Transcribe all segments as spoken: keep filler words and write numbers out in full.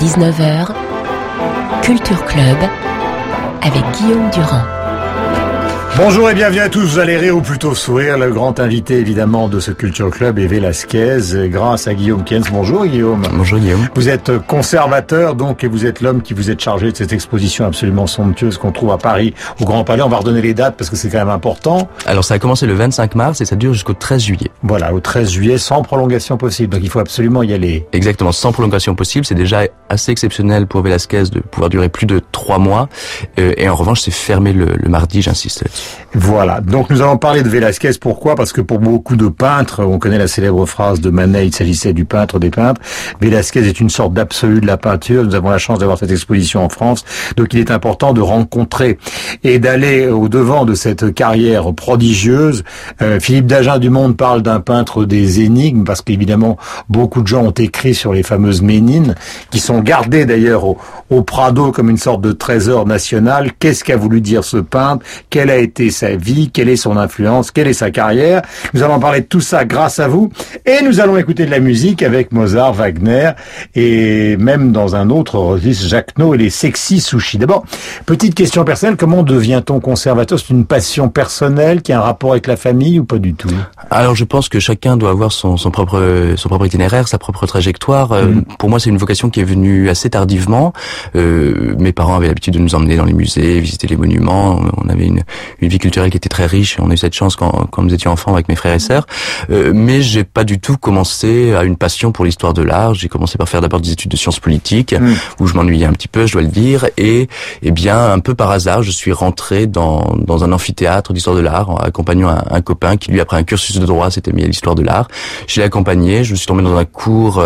dix-neuf heures, Culture Club avec Guillaume Durand. Bonjour et bienvenue à tous, vous allez rire ou plutôt sourire. Le grand invité évidemment de ce Culture Club est Velasquez, grâce à Guillaume Kientz. Bonjour Guillaume. Bonjour Guillaume. Vous êtes conservateur donc et vous êtes l'homme qui vous êtes chargé de cette exposition absolument somptueuse qu'on trouve à Paris au Grand Palais. On va redonner les dates parce que c'est quand même important. Alors ça a commencé le vingt-cinq mars et ça dure jusqu'au treize juillet. Voilà, au treize juillet sans prolongation possible, donc il faut absolument y aller. Exactement, sans prolongation possible, c'est déjà assez exceptionnel pour Velasquez de pouvoir durer plus de trois mois euh, et en revanche c'est fermé le, le mardi, j'insiste là-dessus. Voilà, donc nous allons parler de Velasquez. Pourquoi ? Parce que pour beaucoup de peintres, on connaît la célèbre phrase de Manet, il s'agissait du peintre des peintres. Velasquez est une sorte d'absolu de la peinture. Nous avons la chance d'avoir cette exposition en France, donc il est important de rencontrer et d'aller au devant de cette carrière prodigieuse. Euh, Philippe Dagen du Monde parle d'un peintre des énigmes, parce qu'évidemment beaucoup de gens ont écrit sur les fameuses Ménines, qui sont gardées d'ailleurs au, au Prado comme une sorte de trésor national. Qu'est-ce qu'a voulu dire ce peintre ? Quelle a été sa vie, quelle est son influence, quelle est sa carrière. Nous allons parler de tout ça grâce à vous et nous allons écouter de la musique avec Mozart, Wagner et même dans un autre registre, Jacquenot et les sexy sushis. D'abord, petite question personnelle, comment devient-on conservateur ? C'est une passion personnelle qui a un rapport avec la famille ou pas du tout ? Alors je pense que chacun doit avoir son, son propre son propre itinéraire, sa propre trajectoire. Euh, mmh. Pour moi c'est une vocation qui est venue assez tardivement. Euh, mes parents avaient l'habitude de nous emmener dans les musées, visiter les monuments. On avait une, une vie culturelle qui était très riche. On a eu cette chance quand, quand nous étions enfants avec mes frères et sœurs. Euh, mais j'ai pas du tout commencé à une passion pour l'histoire de l'art. J'ai commencé par faire d'abord des études de sciences politiques, mmh. où je m'ennuyais un petit peu, je dois le dire. Et, eh bien, un peu par hasard, je suis rentré dans, dans un amphithéâtre d'histoire de l'art, en accompagnant un, un copain qui, lui, après un cursus de droit, s'était mis à l'histoire de l'art. Je l'ai accompagné. Je me suis tombé dans un cours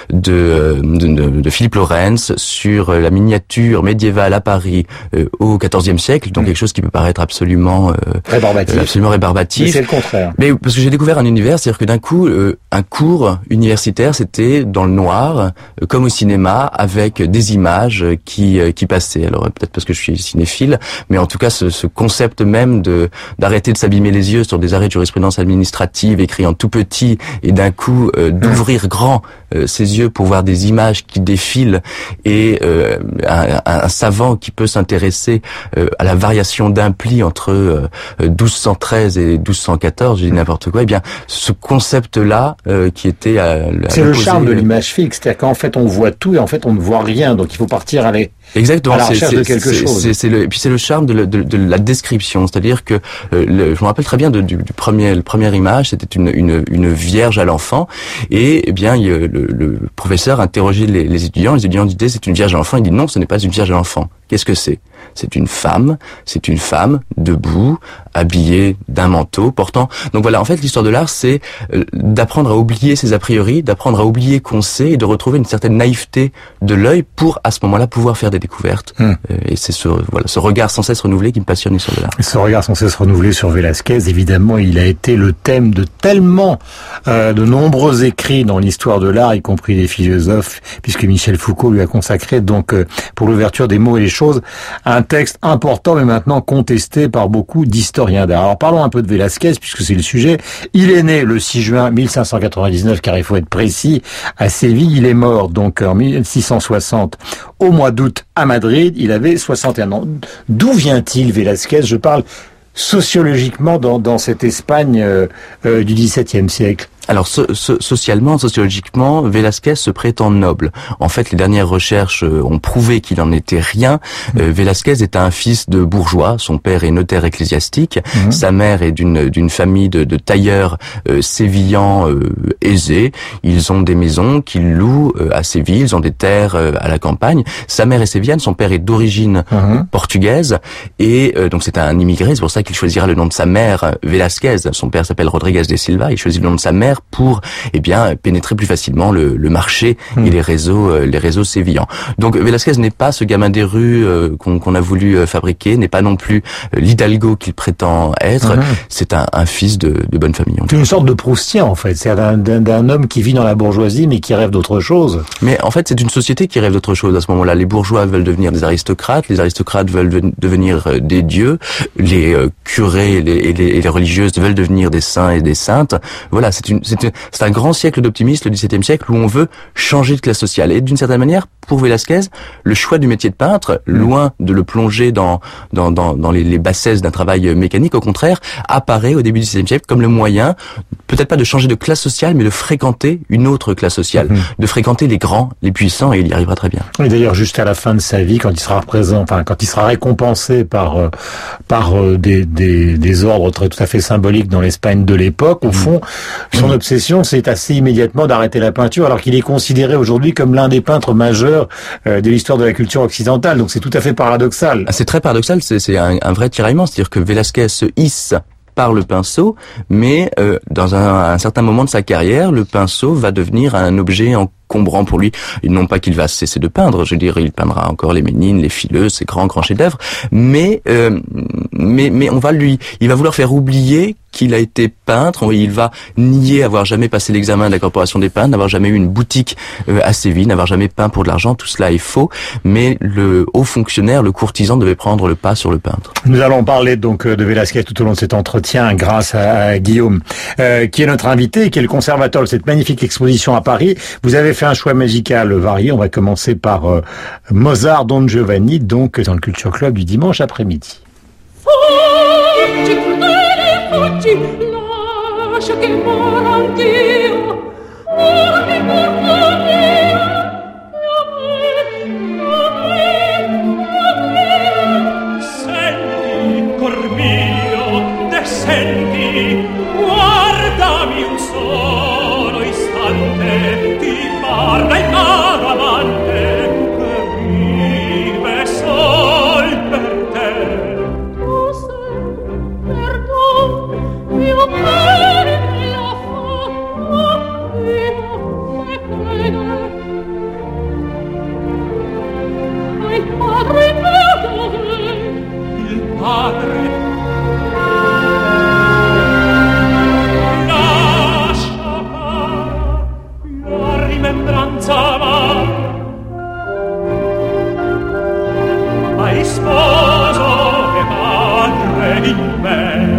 de, de, de, de Philippe Lorenz sur la miniature médiévale à Paris euh, au quatorzième siècle. Donc, mmh. quelque chose qui peut paraître absolument euh, rébarbatif. absolument rébarbatif. Mais c'est le contraire. Mais parce que j'ai découvert un univers, c'est-à-dire que d'un coup, euh, un cours universitaire, c'était dans le noir, euh, comme au cinéma, avec des images qui euh, qui passaient. Alors peut-être parce que je suis cinéphile, mais en tout cas, ce, ce concept même de d'arrêter de s'abîmer les yeux sur des arrêts de jurisprudence administrative écrits en tout petit et d'un coup euh, d'ouvrir grand euh, ses yeux pour voir des images qui défilent et euh, un, un, un savant qui peut s'intéresser euh, à la variation d'un pli entre euh, douze cent treize et douze cent quatorze, j'ai dit n'importe quoi, eh bien, ce concept-là, euh, qui était à, à c'est le charme de l'image fixe, c'est-à-dire qu'en fait, on voit tout et en fait, on ne voit rien, donc il faut partir à, les, Exactement, à la recherche c'est, de quelque c'est, chose. C'est, c'est le, et puis c'est le charme de, le, de, de la description, c'est-à-dire que, euh, le, je me rappelle très bien de, du, du premier, le première image, c'était une, une, une vierge à l'enfant, et eh bien, il, le, le professeur interrogeait les, les étudiants, les étudiants disaient c'est une vierge à l'enfant, il dit non, ce n'est pas une vierge à l'enfant. Qu'est-ce que c'est ? C'est une femme, c'est une femme debout, habillée d'un manteau, portant. Donc voilà, en fait, l'histoire de l'art, c'est d'apprendre à oublier ses a priori, d'apprendre à oublier qu'on sait et de retrouver une certaine naïveté de l'œil pour, à ce moment-là, pouvoir faire des découvertes. Hum. Et c'est ce, voilà, ce regard sans cesse renouvelé qui me passionne l'histoire de l'art. Ce regard sans cesse renouvelé sur Velasquez, évidemment, il a été le thème de tellement euh, de nombreux écrits dans l'histoire de l'art, y compris des philosophes, puisque Michel Foucault lui a consacré, donc, euh, pour l'ouverture des mots et les choses, un texte important, mais maintenant contesté par beaucoup d'historiens d'art. Alors parlons un peu de Velasquez, puisque c'est le sujet. Il est né le six juin mille cinq cent quatre-vingt-dix-neuf, car il faut être précis, à Séville. Il est mort donc en mille six cent soixante, au mois d'août, à Madrid. Il avait soixante et un ans. D'où vient-il, Velasquez ? Je parle sociologiquement dans, dans cette Espagne euh, euh, du dix-septième siècle. Alors, so- so- socialement, sociologiquement, Velasquez se prétend noble. En fait, les dernières recherches euh, ont prouvé qu'il en était rien. Euh, Velasquez est un fils de bourgeois. Son père est notaire ecclésiastique. Mmh. Sa mère est d'une d'une famille de, de tailleurs euh, sévillans euh, aisés. Ils ont des maisons qu'ils louent euh, à Séville. Ils ont des terres euh, à la campagne. Sa mère est sévillane. Son père est d'origine mmh. portugaise. Et euh, donc, c'est un immigré. C'est pour ça qu'il choisira le nom de sa mère, Velasquez. Son père s'appelle Rodriguez de Silva. Il choisit le nom de sa mère pour, eh bien, pénétrer plus facilement le, le marché mmh. et les réseaux, euh, les réseaux sévillans. Donc, Velasquez n'est pas ce gamin des rues euh, qu'on, qu'on a voulu euh, fabriquer, n'est pas non plus euh, l'hidalgo qu'il prétend être. Mmh. C'est un, un fils de, de bonne famille. C'est une sorte de Proustien, en fait. C'est d'un, d'un, d'un homme qui vit dans la bourgeoisie, mais qui rêve d'autre chose. Mais en fait, c'est une société qui rêve d'autre chose à ce moment-là. Les bourgeois veulent devenir des aristocrates, les aristocrates veulent de, devenir euh, des dieux, les euh, curés et les, et, les, et les religieuses veulent devenir des saints et des saintes. Voilà, c'est une c'est, c'est un grand siècle d'optimisme, le dix-septième siècle, où on veut changer de classe sociale. Et d'une certaine manière, pour Velázquez, le choix du métier de peintre, mmh. loin de le plonger dans dans dans, dans les, les bassesses d'un travail mécanique, au contraire, apparaît au début du dix-septième siècle comme le moyen, peut-être pas de changer de classe sociale, mais de fréquenter une autre classe sociale, mmh. de fréquenter les grands, les puissants, et il y arrivera très bien. Et d'ailleurs, juste à la fin de sa vie, quand il sera présent, enfin quand il sera récompensé par euh, par euh, des, des des ordres très tout à fait symboliques dans l'Espagne de l'époque, au mmh. fond, son mmh. obsession, c'est assez immédiatement d'arrêter la peinture, alors qu'il est considéré aujourd'hui comme l'un des peintres majeurs euh, de l'histoire de la culture occidentale. Donc c'est tout à fait paradoxal. C'est très paradoxal, c'est, c'est un, un vrai tiraillement, c'est-à-dire que Velázquez se hisse par le pinceau, mais euh, dans un, un certain moment de sa carrière, le pinceau va devenir un objet encombrant pour lui. Et non pas qu'il va cesser de peindre, je veux dire, il peindra encore les Ménines, les Fileuses, ces grands grands chefs-d'œuvre, mais euh, mais mais on va lui, il va vouloir faire oublier qu'il a été peintre. Il va nier avoir jamais passé l'examen de la Corporation des peintres, n'avoir jamais eu une boutique euh, à Séville, n'avoir jamais peint pour de l'argent. Tout cela est faux, mais le haut fonctionnaire, le courtisan, devait prendre le pas sur le peintre. Nous allons parler donc de Velázquez tout au long de cet entretien grâce à, à Guillaume, euh, qui est notre invité, qui est le conservateur de cette magnifique exposition à Paris. Vous avez fait un choix musical varié. On va commencer par euh, Mozart, Don Giovanni, donc dans le Culture Club du dimanche après-midi. Oggi lascia che mora anch'io, mormi per me, senti, cor mio, te senti, guardami un solo istante, ti parla il caro amante, che vive sol per te. Mio cuore me la fa, vivo e crede. Ma il padre dove? Il padre lascia la rimembranza amara. Hai sposo e padre in me.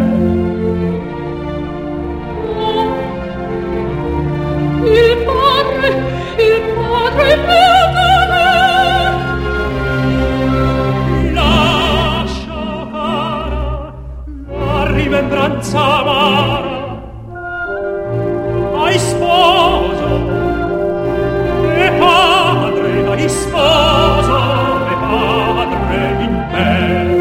Il padre, il padre lascia cara la rimembranza amara. Hai sposo e padre, hai sposo e padre in me.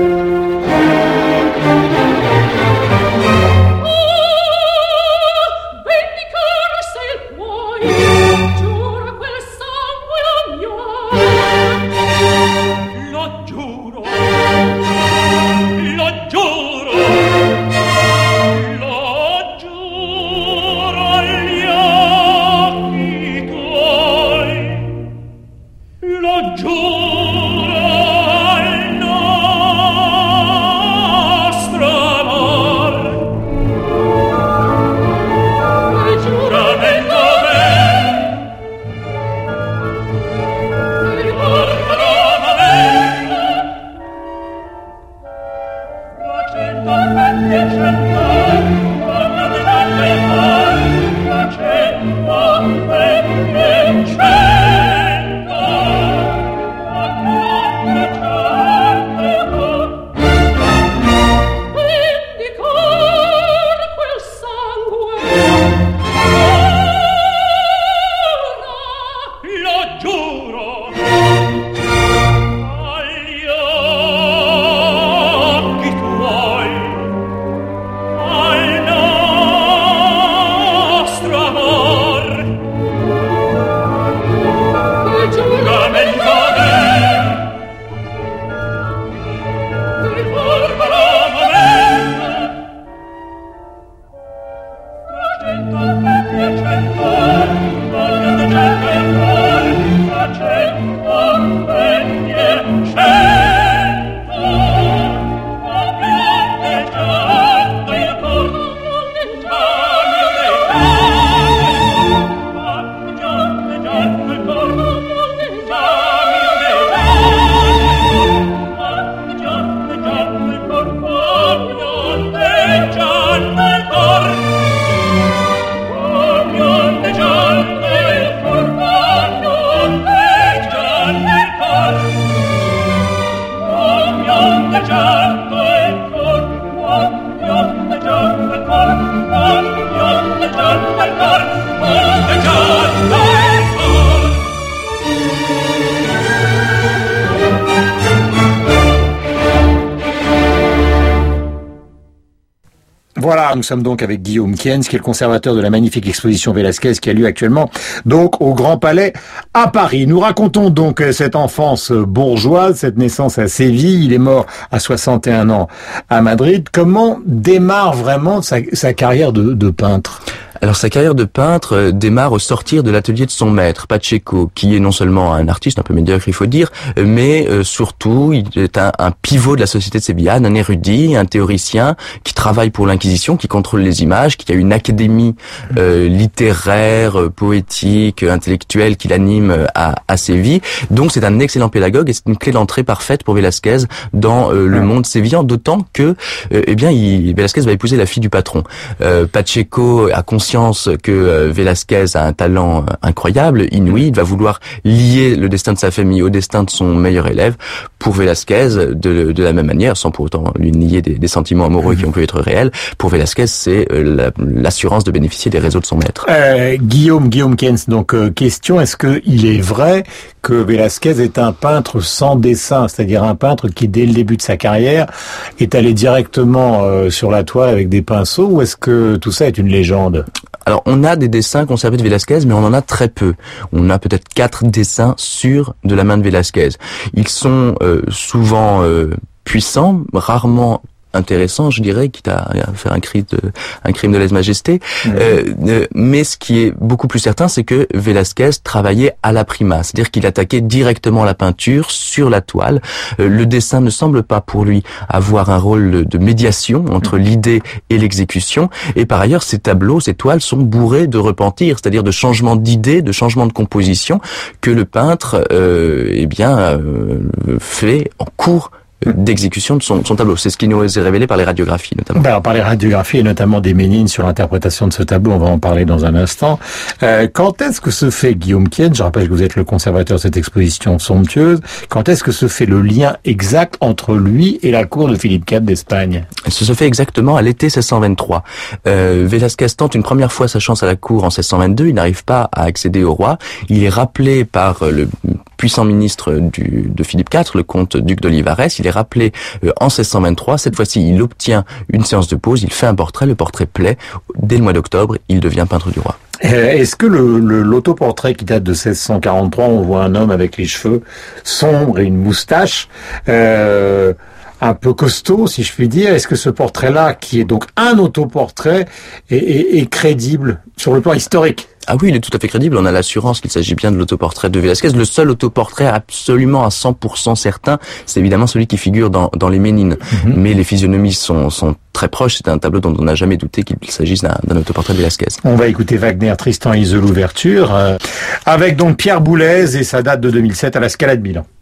Oh Voilà, nous sommes donc avec Guillaume Kienz, qui est le conservateur de la magnifique exposition Velázquez qui a lieu actuellement donc au Grand Palais à Paris. Nous racontons donc cette enfance bourgeoise, cette naissance à Séville. Il est mort à soixante et un ans à Madrid. Comment démarre vraiment sa, sa carrière de, de peintre ? Alors sa carrière de peintre démarre au sortir de l'atelier de son maître, Pacheco, qui est non seulement un artiste un peu médiocre, il faut dire, mais euh, surtout il est un, un pivot de la société de sévillane, un érudit, un théoricien qui travaille pour l'Inquisition, qui contrôle les images, qui a une académie euh, littéraire, euh, poétique, intellectuelle qu'il anime à, à Séville. Donc c'est un excellent pédagogue et c'est une clé d'entrée parfaite pour Velázquez dans euh, le monde sévillan, d'autant que euh, eh bien il, Velázquez va épouser la fille du patron. Euh, Pacheco a conscience que euh, Velázquez a un talent euh, incroyable, inouï. Il va vouloir lier le destin de sa famille au destin de son meilleur élève. Pour Velázquez, de, de la même manière, sans pour autant lui nier des, des sentiments amoureux mmh. qui ont pu être réels, pour Velázquez, c'est euh, la, l'assurance de bénéficier des réseaux de son maître. Euh, Guillaume, Guillaume Kienz, donc euh, question, est-ce qu'il est vrai que Velázquez est un peintre sans dessin, c'est-à-dire un peintre qui, dès le début de sa carrière, est allé directement euh, sur la toile avec des pinceaux, ou est-ce que tout ça est une légende ? Alors, on a des dessins conservés de Velázquez, mais on en a très peu. On a peut-être quatre dessins sûrs de la main de Velázquez. Ils sont euh, souvent euh, puissants, rarement intéressant, je dirais, quitte à faire un crime de, un crime de lèse-majesté. Mmh. Euh, mais ce qui est beaucoup plus certain, c'est que Velázquez travaillait à la prima, c'est-à-dire qu'il attaquait directement la peinture sur la toile. Euh, le dessin ne semble pas pour lui avoir un rôle de médiation entre mmh. l'idée et l'exécution. Et par ailleurs, ces tableaux, ces toiles sont bourrés de repentir, c'est-à-dire de changements d'idées, de changements de composition que le peintre, euh, eh bien, euh, fait en cours d'exécution de son, son tableau. C'est ce qui nous est révélé par les radiographies, notamment. Ben, par les radiographies et notamment des Ménines sur l'interprétation de ce tableau, on va en parler dans un instant. Euh, quand est-ce que se fait, Guillaume Kienz, je rappelle que vous êtes le conservateur de cette exposition somptueuse, quand est-ce que se fait le lien exact entre lui et la cour de Philippe quatre d'Espagne ? Ce se fait exactement à l'été seize cent vingt-trois. Euh, Velázquez tente une première fois sa chance à la cour en seize cent vingt-deux, il n'arrive pas à accéder au roi, il est rappelé par le puissant ministre du, de Philippe quatre, le comte duc d'Olivares, il est rappelé euh, en seize cent vingt-trois, cette fois-ci il obtient une séance de pause, il fait un portrait, le portrait plaît, dès le mois d'octobre, il devient peintre du roi. Est-ce que le, le, l'autoportrait qui date de seize cent quarante-trois, on voit un homme avec les cheveux sombres et une moustache, euh, un peu costaud, si je puis dire, est-ce que ce portrait-là, qui est donc un autoportrait, est, est, est crédible sur le plan historique ? Ah oui, il est tout à fait crédible. On a l'assurance qu'il s'agit bien de l'autoportrait de Velázquez. Le seul autoportrait absolument à cent pour cent certain, c'est évidemment celui qui figure dans, dans les Ménines. Mm-hmm. Mais les physionomies sont, sont très proches. C'est un tableau dont on n'a jamais douté qu'il s'agisse d'un, d'un autoportrait de Velázquez. On va écouter Wagner, Tristan et Isolde, l'ouverture, euh, avec donc Pierre Boulez et sa date de deux mille sept à la Scala de Milan.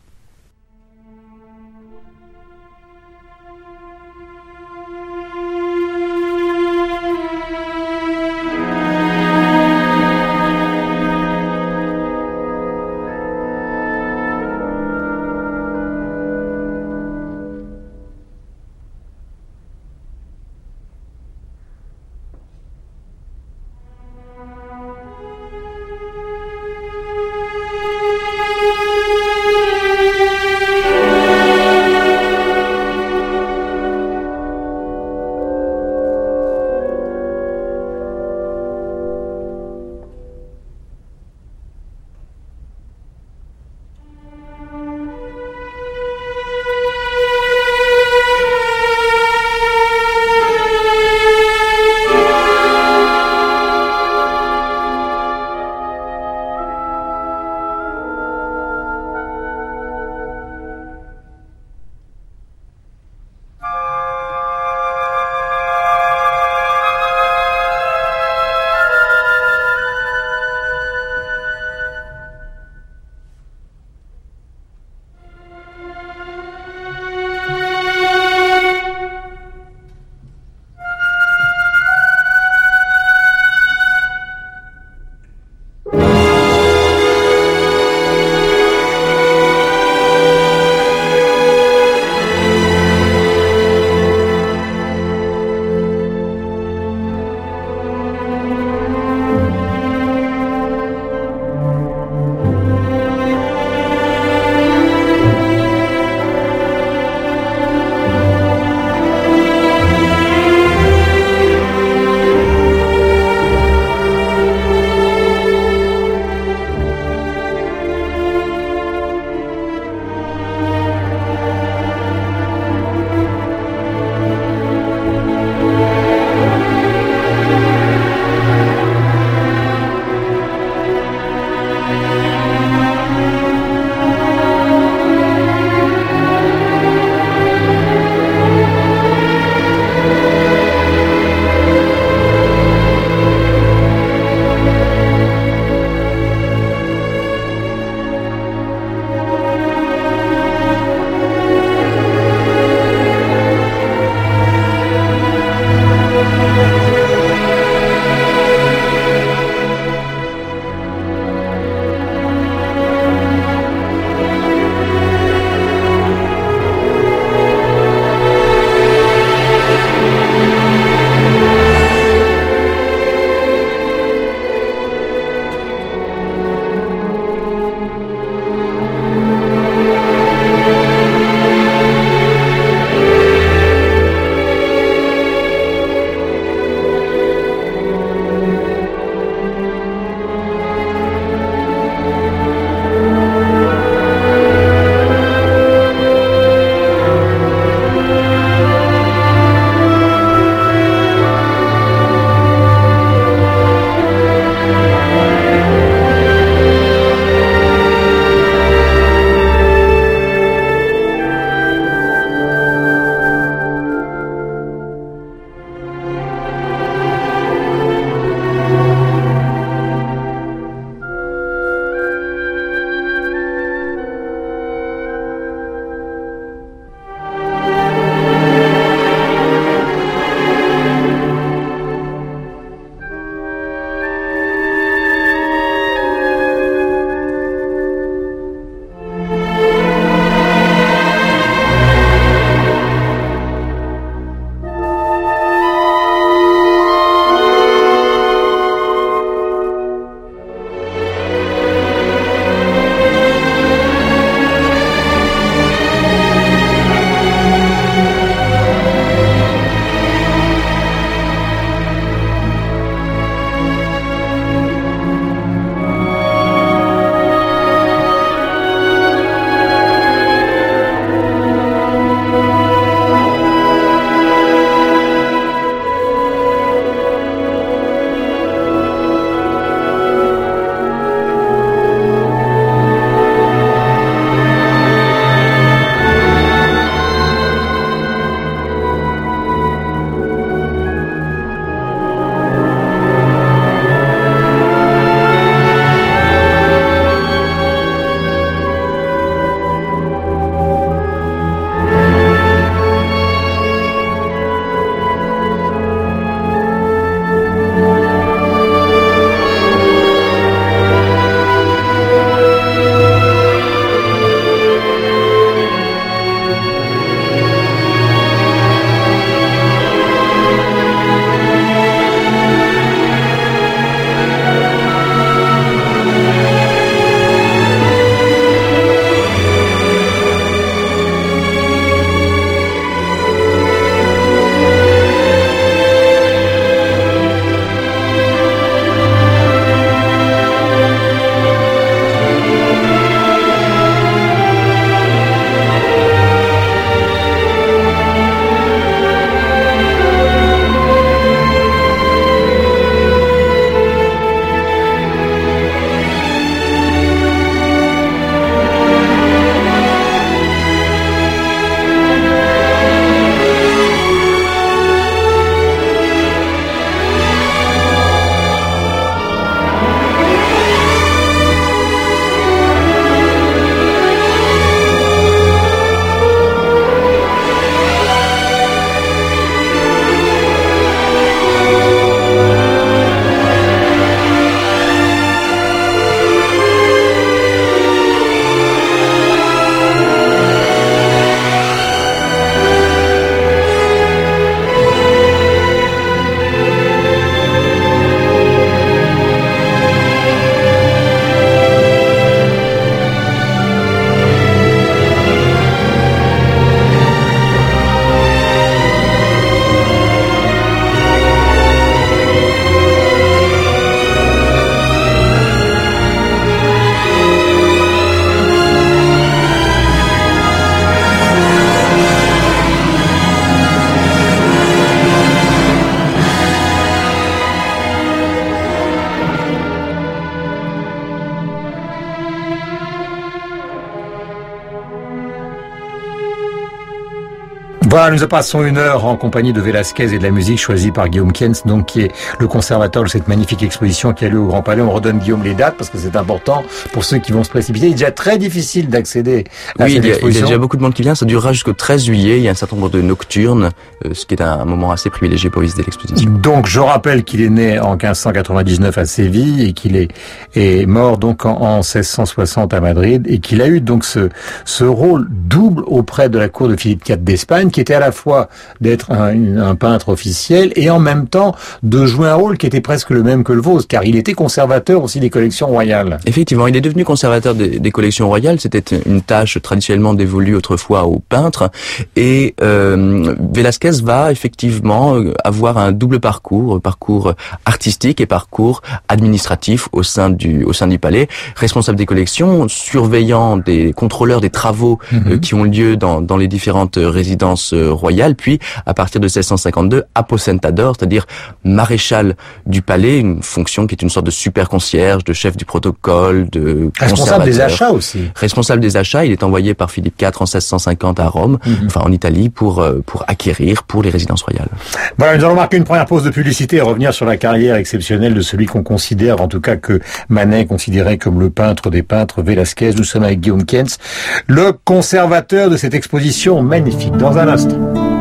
Voilà, nous passons une heure en compagnie de Velázquez et de la musique choisie par Guillaume Kientz, donc qui est le conservateur de cette magnifique exposition qui a lieu au Grand Palais. On redonne, Guillaume, les dates parce que c'est important pour ceux qui vont se précipiter. Il est déjà très difficile d'accéder à oui, cette il y, a, exposition. il y a déjà beaucoup de monde qui vient. Ça durera jusqu'au treize juillet. Il y a un certain nombre de nocturnes, euh, ce qui est un, un moment assez privilégié pour visiter l'exposition. Donc, je rappelle qu'il est né en quinze cent quatre-vingt-dix-neuf à Séville et qu'il est, est mort donc en, en seize cent soixante à Madrid et qu'il a eu donc ce, ce rôle double auprès de la cour de Philippe quatre d'Espagne, qui était à la fois d'être un, un peintre officiel et en même temps de jouer un rôle qui était presque le même que le vôtre, car il était conservateur aussi des collections royales. Effectivement, il est devenu conservateur des, des collections royales. C'était une tâche traditionnellement dévolue autrefois aux peintres. Et euh, Velázquez va effectivement avoir un double parcours, parcours artistique et parcours administratif au sein du au sein du palais, responsable des collections, surveillant des contrôleurs des travaux mm-hmm. euh, qui ont lieu dans dans les différentes résidences euh, royale, puis à partir de seize cent cinquante-deux, aposentador, c'est-à-dire maréchal du palais, une fonction qui est une sorte de super concierge, de chef du protocole, de responsable des achats aussi. Responsable des achats, il est envoyé par Philippe quatre en seize cent cinquante à Rome, mm-hmm. enfin en Italie, pour pour acquérir pour les résidences royales. Voilà, nous allons marquer une première pause de publicité et revenir sur la carrière exceptionnelle de celui qu'on considère, en tout cas que Manet considérait comme le peintre des peintres, Velázquez. Nous sommes avec Guillaume Kientz, le conservateur de cette exposition magnifique. Dans un instant.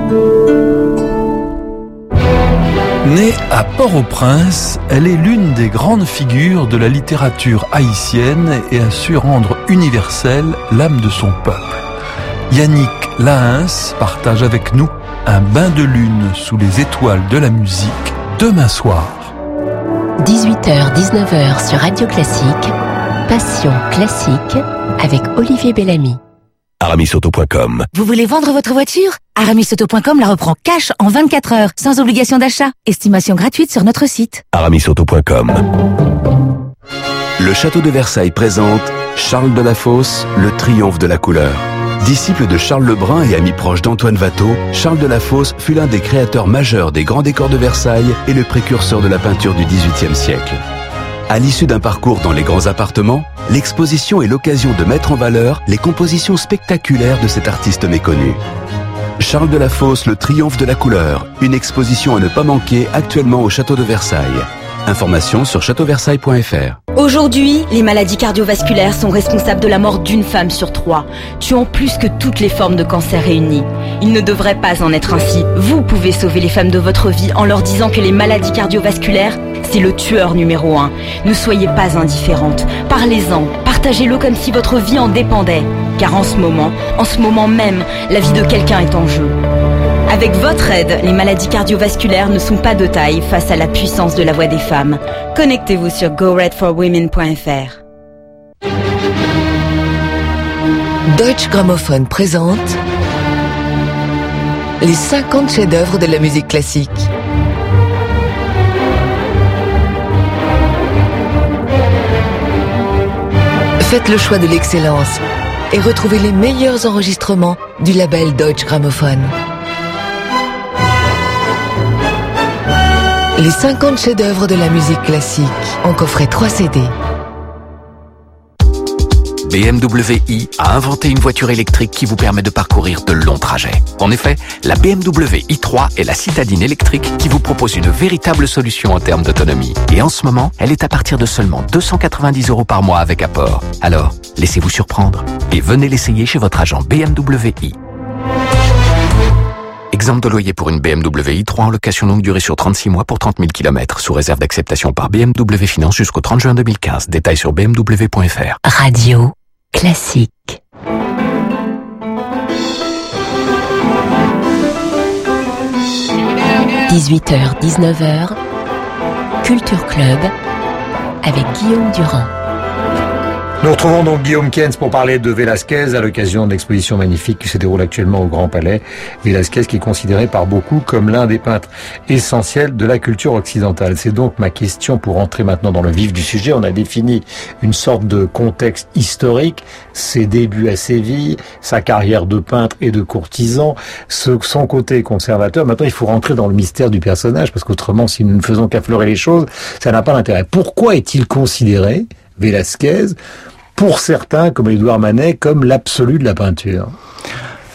Née à Port-au-Prince, elle est l'une des grandes figures de la littérature haïtienne et a su rendre universelle l'âme de son peuple. Yannick Lahens partage avec nous un bain de lune sous les étoiles de la musique demain soir. dix-huit heures dix-neuf heures sur Radio Classique, Passion classique avec Olivier Bellamy. aramis auto point com. Vous voulez vendre votre voiture ? aramis auto point com la reprend cash en vingt-quatre heures, sans obligation d'achat. Estimation gratuite sur notre site. aramis auto point com. Le château de Versailles présente Charles de la Fosse, le triomphe de la couleur. Disciple de Charles Lebrun et ami proche d'Antoine Watteau, Charles de la Fosse fut l'un des créateurs majeurs des grands décors de Versailles et le précurseur de la peinture du dix-huitième siècle. À l'issue d'un parcours dans les grands appartements, l'exposition est l'occasion de mettre en valeur les compositions spectaculaires de cet artiste méconnu. Charles de la Fosse, le triomphe de la couleur, une exposition à ne pas manquer actuellement au château de Versailles. Informations sur château versailles point f r. Aujourd'hui, les maladies cardiovasculaires sont responsables de la mort d'une femme sur trois, tuant plus que toutes les formes de cancer réunies. Il ne devrait pas en être ainsi. Vous pouvez sauver les femmes de votre vie en leur disant que les maladies cardiovasculaires, c'est le tueur numéro un. Ne soyez pas indifférente. Parlez-en. Partagez-le comme si votre vie en dépendait. Car en ce moment, en ce moment même, la vie de quelqu'un est en jeu. Avec votre aide, les maladies cardiovasculaires ne sont pas de taille face à la puissance de la voix des femmes. Connectez-vous sur go red for women point f r. Deutsche Grammophon présente les cinquante chefs-d'œuvre de la musique classique. Faites le choix de l'excellence et retrouvez les meilleurs enregistrements du label Deutsche Grammophon. Les cinquante chefs-d'œuvre de la musique classique en coffret trois C D. B M W i a inventé une voiture électrique qui vous permet de parcourir de longs trajets. En effet, la B M W i trois est la citadine électrique qui vous propose une véritable solution en termes d'autonomie. Et en ce moment, elle est à partir de seulement deux cent quatre-vingt-dix euros par mois avec apport. Alors, laissez-vous surprendre et venez l'essayer chez votre agent B M W i. Exemple de loyer pour une B M W i trois en location longue durée sur trente-six mois pour trente mille kilomètres, sous réserve d'acceptation par B M W Finance jusqu'au trente juin deux mille quinze. Détails sur b m w point f r. Radio Classique. dix-huit heures dix-neuf heures, Culture Club avec Guillaume Durand. Nous retrouvons donc Guillaume Kientz pour parler de Velázquez à l'occasion de l'exposition magnifique qui se déroule actuellement au Grand Palais. Velázquez qui est considéré par beaucoup comme l'un des peintres essentiels de la culture occidentale. C'est donc ma question pour entrer maintenant dans le vif du sujet. On a défini une sorte de contexte historique, ses débuts à Séville, sa carrière de peintre et de courtisan, son côté conservateur. Maintenant, il faut rentrer dans le mystère du personnage parce qu'autrement, si nous ne faisons qu'affleurer les choses, ça n'a pas d'intérêt. Pourquoi est-il considéré, Velázquez, pour certains, comme Édouard Manet, comme l'absolu de la peinture?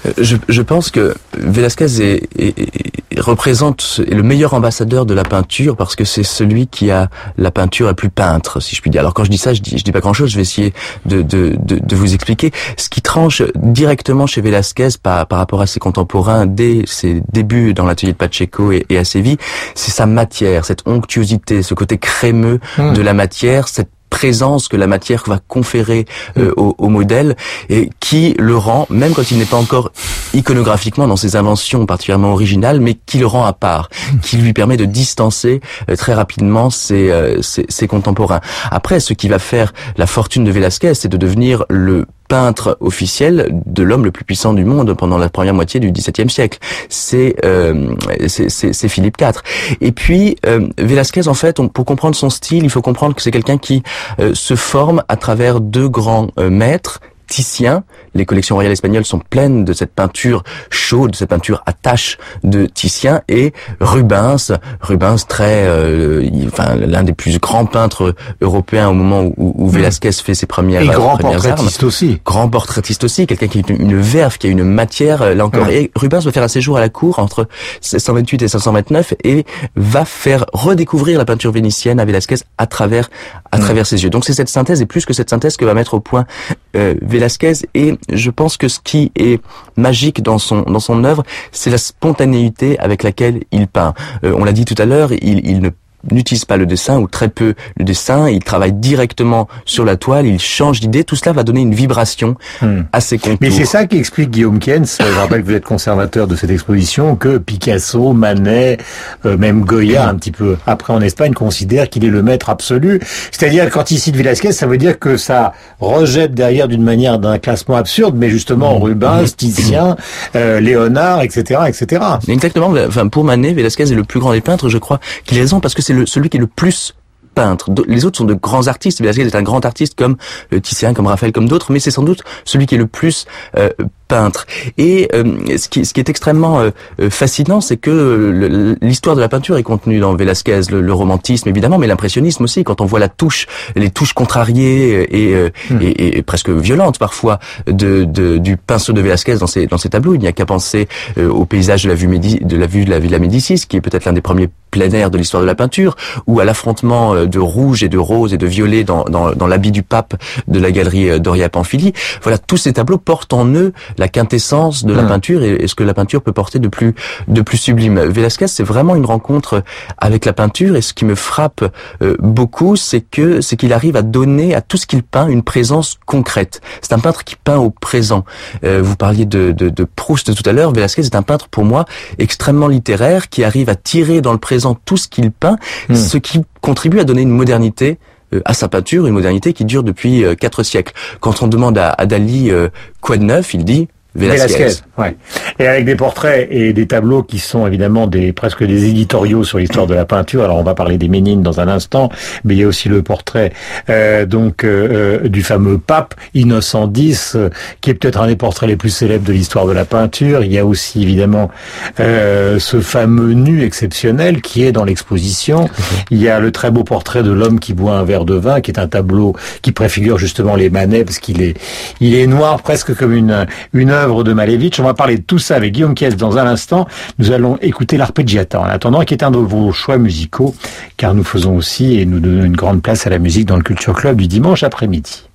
Je, je pense que Velázquez est, est, est, représente est le meilleur ambassadeur de la peinture parce que c'est celui qui a la peinture la plus peintre, si je puis dire. Alors quand je dis ça, je dis, je dis pas grand-chose. Je vais essayer de, de, de, de vous expliquer ce qui tranche directement chez Velázquez par, par rapport à ses contemporains dès ses débuts dans l'atelier de Pacheco et, et à Séville. C'est sa matière, cette onctuosité, ce côté crémeux mmh. de la matière, cette présence que la matière va conférer euh, au, au modèle et qui le rend, même quand il n'est pas encore iconographiquement dans ses inventions particulièrement originales, mais qui le rend à part, qui lui permet de distancer euh, très rapidement ses, euh, ses, ses contemporains. Après, ce qui va faire la fortune de Velázquez, c'est de devenir le peintre officiel de l'homme le plus puissant du monde pendant la première moitié du dix-septième siècle. C'est euh, c'est, c'est, c'est Philippe quatre. Et puis euh, Velázquez, en fait, on, pour comprendre son style, il faut comprendre que c'est quelqu'un qui euh, se forme à travers deux grands euh, maîtres. Titien, les collections royales espagnoles sont pleines de cette peinture chaude, de cette peinture à taches de Titien, et Rubens, Rubens très, euh, il, enfin l'un des plus grands peintres européens au moment où, où Velázquez fait ses premières et grand premières portraitiste armes. aussi, grand portraitiste aussi, quelqu'un qui a une, une verve, qui a une matière là encore. Ouais. Et Rubens va faire un séjour à la cour entre seize cent vingt-huit et cinq cent vingt-neuf et va faire redécouvrir la peinture vénitienne à Velázquez à travers à ouais. travers ses yeux. Donc c'est cette synthèse et plus que cette synthèse que va mettre au point euh, Velázquez, et je pense que ce qui est magique dans son dans son œuvre, c'est la spontanéité avec laquelle il peint. Euh, on l'a dit tout à l'heure, il, il ne n'utilise pas le dessin ou très peu le dessin, il travaille directement sur la toile, il change d'idée, tout cela va donner une vibration hmm. à ses contours. Mais c'est ça qui explique Guillaume Kientz, je rappelle que vous êtes conservateur de cette exposition, que Picasso, Manet, euh, même Goya un petit peu après en Espagne considèrent qu'il est le maître absolu. C'est-à-dire quand il cite Velázquez, ça veut dire que ça rejette derrière d'une manière d'un classement absurde, mais justement Rubens, Titien, euh, Léonard, et cetera, et cetera. Exactement. Enfin, pour Manet, Velázquez est le plus grand des peintres, je crois qu'il a raison, parce que c'est le, celui qui est le plus peintre. Les autres sont de grands artistes. Velázquez est un grand artiste comme euh, Titien, comme Raphaël, comme d'autres, mais c'est sans doute celui qui est le plus euh, peintre. Et euh, ce, qui, ce qui est extrêmement euh, fascinant, c'est que euh, l'histoire de la peinture est contenue dans Velázquez, le, le romantisme évidemment, mais l'impressionnisme aussi. Quand on voit la touche, les touches contrariées et, euh, mmh. et, et presque violentes parfois de, de, du pinceau de Velázquez dans ses, dans ses tableaux, il n'y a qu'à penser euh, au paysage de la vue Médi, de la vue de la Villa Médicis, qui est peut-être l'un des premiers plein air de l'histoire de la peinture, ou à l'affrontement de rouge et de rose et de violet dans, dans, dans l'habit du pape de la galerie Doria Pamphili. Voilà, tous ces tableaux portent en eux la quintessence de la mmh. peinture et, et ce que la peinture peut porter de plus de plus sublime. Velázquez, c'est vraiment une rencontre avec la peinture, et ce qui me frappe euh, beaucoup, c'est que c'est qu'il arrive à donner à tout ce qu'il peint une présence concrète. C'est un peintre qui peint au présent. Euh, vous parliez de, de, de Proust tout à l'heure. Velázquez est un peintre pour moi extrêmement littéraire qui arrive à tirer dans le présent tout ce qu'il peint, mmh. ce qui contribue à donner une modernité euh, à sa peinture, une modernité qui dure depuis euh, quatre siècles. Quand on demande à, à Dali euh, quoi de neuf, il dit Velázquez. Velázquez, ouais. Et avec des portraits et des tableaux qui sont évidemment des presque des éditoriaux sur l'histoire de la peinture. Alors on va parler des Ménines dans un instant, mais il y a aussi le portrait euh, donc euh, du fameux pape Innocent X, euh, qui est peut-être un des portraits les plus célèbres de l'histoire de la peinture. Il y a aussi évidemment euh, ce fameux nu exceptionnel qui est dans l'exposition. Il y a le très beau portrait de l'homme qui boit un verre de vin, qui est un tableau qui préfigure justement les Manet, parce qu'il est il est noir presque comme une une œuvre de Malevich. On va parler de tout ça avec Guillaume Kientz dans un instant. Nous allons écouter l'Arpeggiata en attendant, qui est un de vos choix musicaux, car nous faisons aussi et nous donnons une grande place à la musique dans le Culture Club du dimanche après-midi.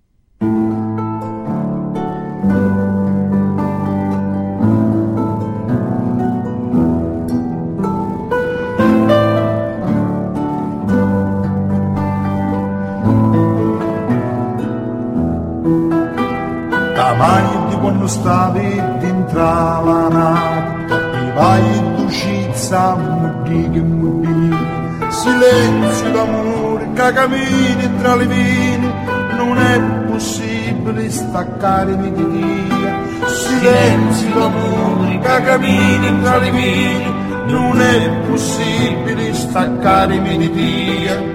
Quando stavi dentro la nave, i vai d'uscita, mudì che mudì, silenzio d'amore che cammini tra le vine, non è possibile staccarmi di Dio. Silenzio d'amore che cammini tra le vine, non è possibile staccarmi di Dio.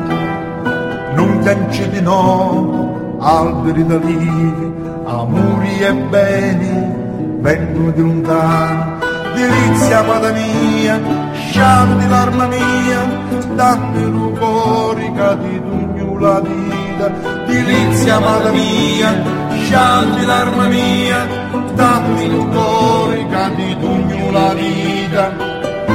Denci di no, alberi d'olive, amori e beni venuti lontano. Delizia amata mia, sciambi l'arma mia, dammi un cuore che ti tugno la vita. Delizia amata mia, sciambi l'arma mia, dammi un cuore che ti tugno la vita.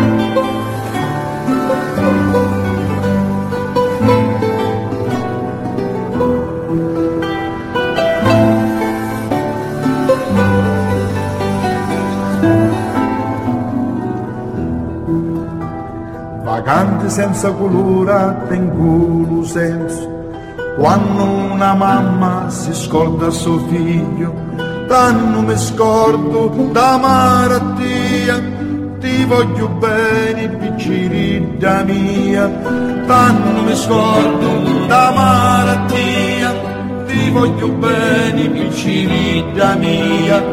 Vacanti senza colore, in culo senso. Quando una mamma si scorda suo figlio, tanto mi scordo da malattia. Ti voglio bene, piccinita mia, tanto mi scordo da malattia. Ti voglio bene, piccinita mia.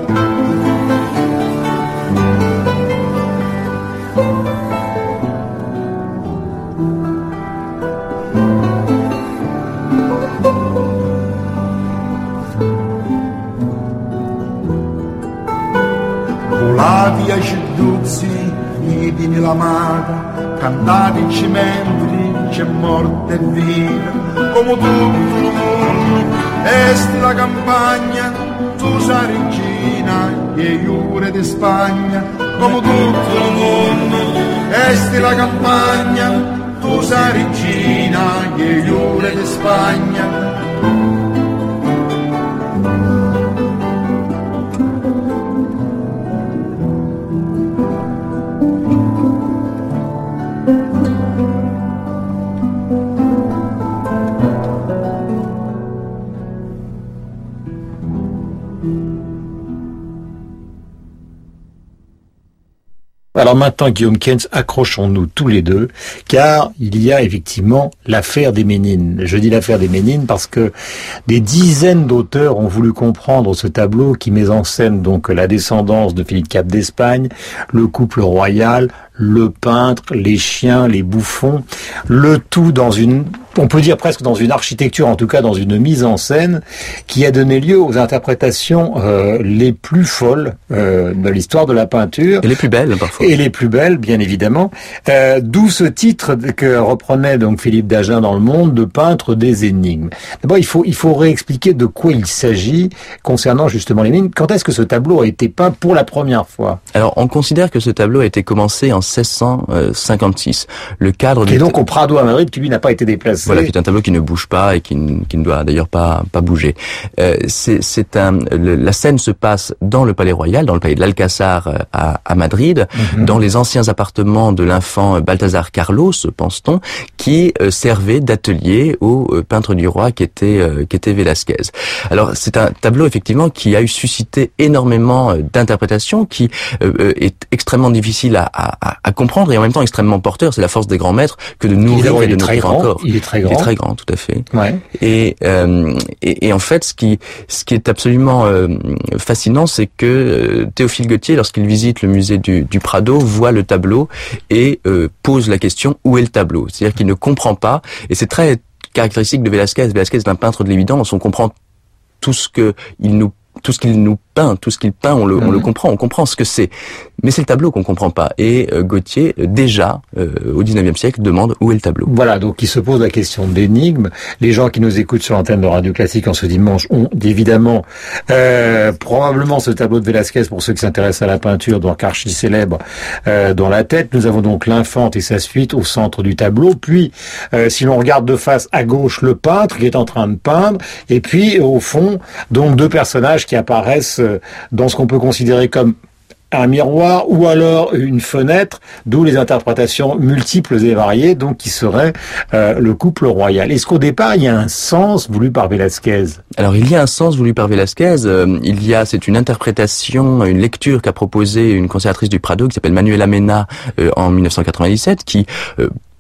Volavi ai ceduzzi, idini l'amata, cantati in cimentri, c'è morte e vita. Come tutto il mondo, esti la campagna, tu sei regina e io re di Spagna. Come tutto il mondo, esti la campagna, tu sei regina e io re di Spagna. Alors maintenant, Guillaume Keynes, accrochons-nous tous les deux, car il y a effectivement l'affaire des Ménines. Je dis l'affaire des Ménines parce que des dizaines d'auteurs ont voulu comprendre ce tableau qui met en scène donc la descendance de Philippe quatre d'Espagne, le couple royal, le peintre, les chiens, les bouffons, le tout dans une, on peut dire presque dans une architecture, en tout cas dans une mise en scène, qui a donné lieu aux interprétations euh, les plus folles euh, de l'histoire de la peinture. Et les plus belles, parfois. Et les plus belles, bien évidemment. Euh, d'où ce titre que reprenait donc Philippe d'Agen dans Le Monde, de peintre des énigmes. D'abord, il faut, il faut réexpliquer de quoi il s'agit concernant justement les énigmes. Quand est-ce que ce tableau a été peint pour la première fois? Alors, on considère que ce tableau a été commencé en seize cent cinquante-six. Le cadre et du... donc au Prado à Madrid, qui lui n'a pas été déplacé. Voilà, qui est un tableau qui ne bouge pas et qui, ne, qui ne doit d'ailleurs pas pas bouger. Euh, c'est, c'est un, le, la scène se passe dans le Palais Royal, dans le palais de l'Alcazar à, à Madrid, mm-hmm. dans les anciens appartements de l'infant Balthazar Carlos, pense-t-on, qui euh, servait d'atelier au euh, peintre du roi qui était euh, qui était Velázquez. Alors c'est un tableau effectivement qui a eu suscité énormément euh, d'interprétations, qui euh, est extrêmement difficile à, à, à comprendre et en même temps extrêmement porteur. C'est la force des grands maîtres que de nourrir et de nourrir encore. Il est très grand. Il est très grand, tout à fait. Ouais. Et, euh, et, et en fait, ce qui, ce qui est absolument euh, fascinant, c'est que euh, Théophile Gautier, lorsqu'il visite le musée du, du Prado, voit le tableau et euh, pose la question: où est le tableau? C'est-à-dire qu'il ne comprend pas. Et c'est très caractéristique de Velázquez. Velázquez est un peintre de l'évidence. On comprend tout ce que il nous tout ce qu'il nous peint, tout ce qu'il peint, on le, mmh. on le comprend, on comprend ce que c'est. Mais c'est le tableau qu'on comprend pas. Et euh, Gautier, déjà, euh, au dix-neuvième siècle, demande où est le tableau. Voilà, donc il se pose la question d'énigme. Les gens qui nous écoutent sur l'antenne de Radio Classique en ce dimanche ont évidemment euh, probablement ce tableau de Velázquez, pour ceux qui s'intéressent à la peinture, donc archi célèbre, euh, dans la tête. Nous avons donc l'infante et sa suite au centre du tableau. Puis, euh, si l'on regarde de face, à gauche, le peintre qui est en train de peindre. Et puis, au fond, donc deux personnages qui apparaissent dans ce qu'on peut considérer comme un miroir ou alors une fenêtre, d'où les interprétations multiples et variées, donc qui serait euh, le couple royal. Est-ce qu'au départ, il y a un sens voulu par Velázquez? Alors, il y a un sens voulu par Velázquez. Euh, il y a, c'est une interprétation, une lecture qu'a proposée une conservatrice du Prado qui s'appelle Manuela Mena euh, en mille neuf cent quatre-vingt-dix-sept, qui euh,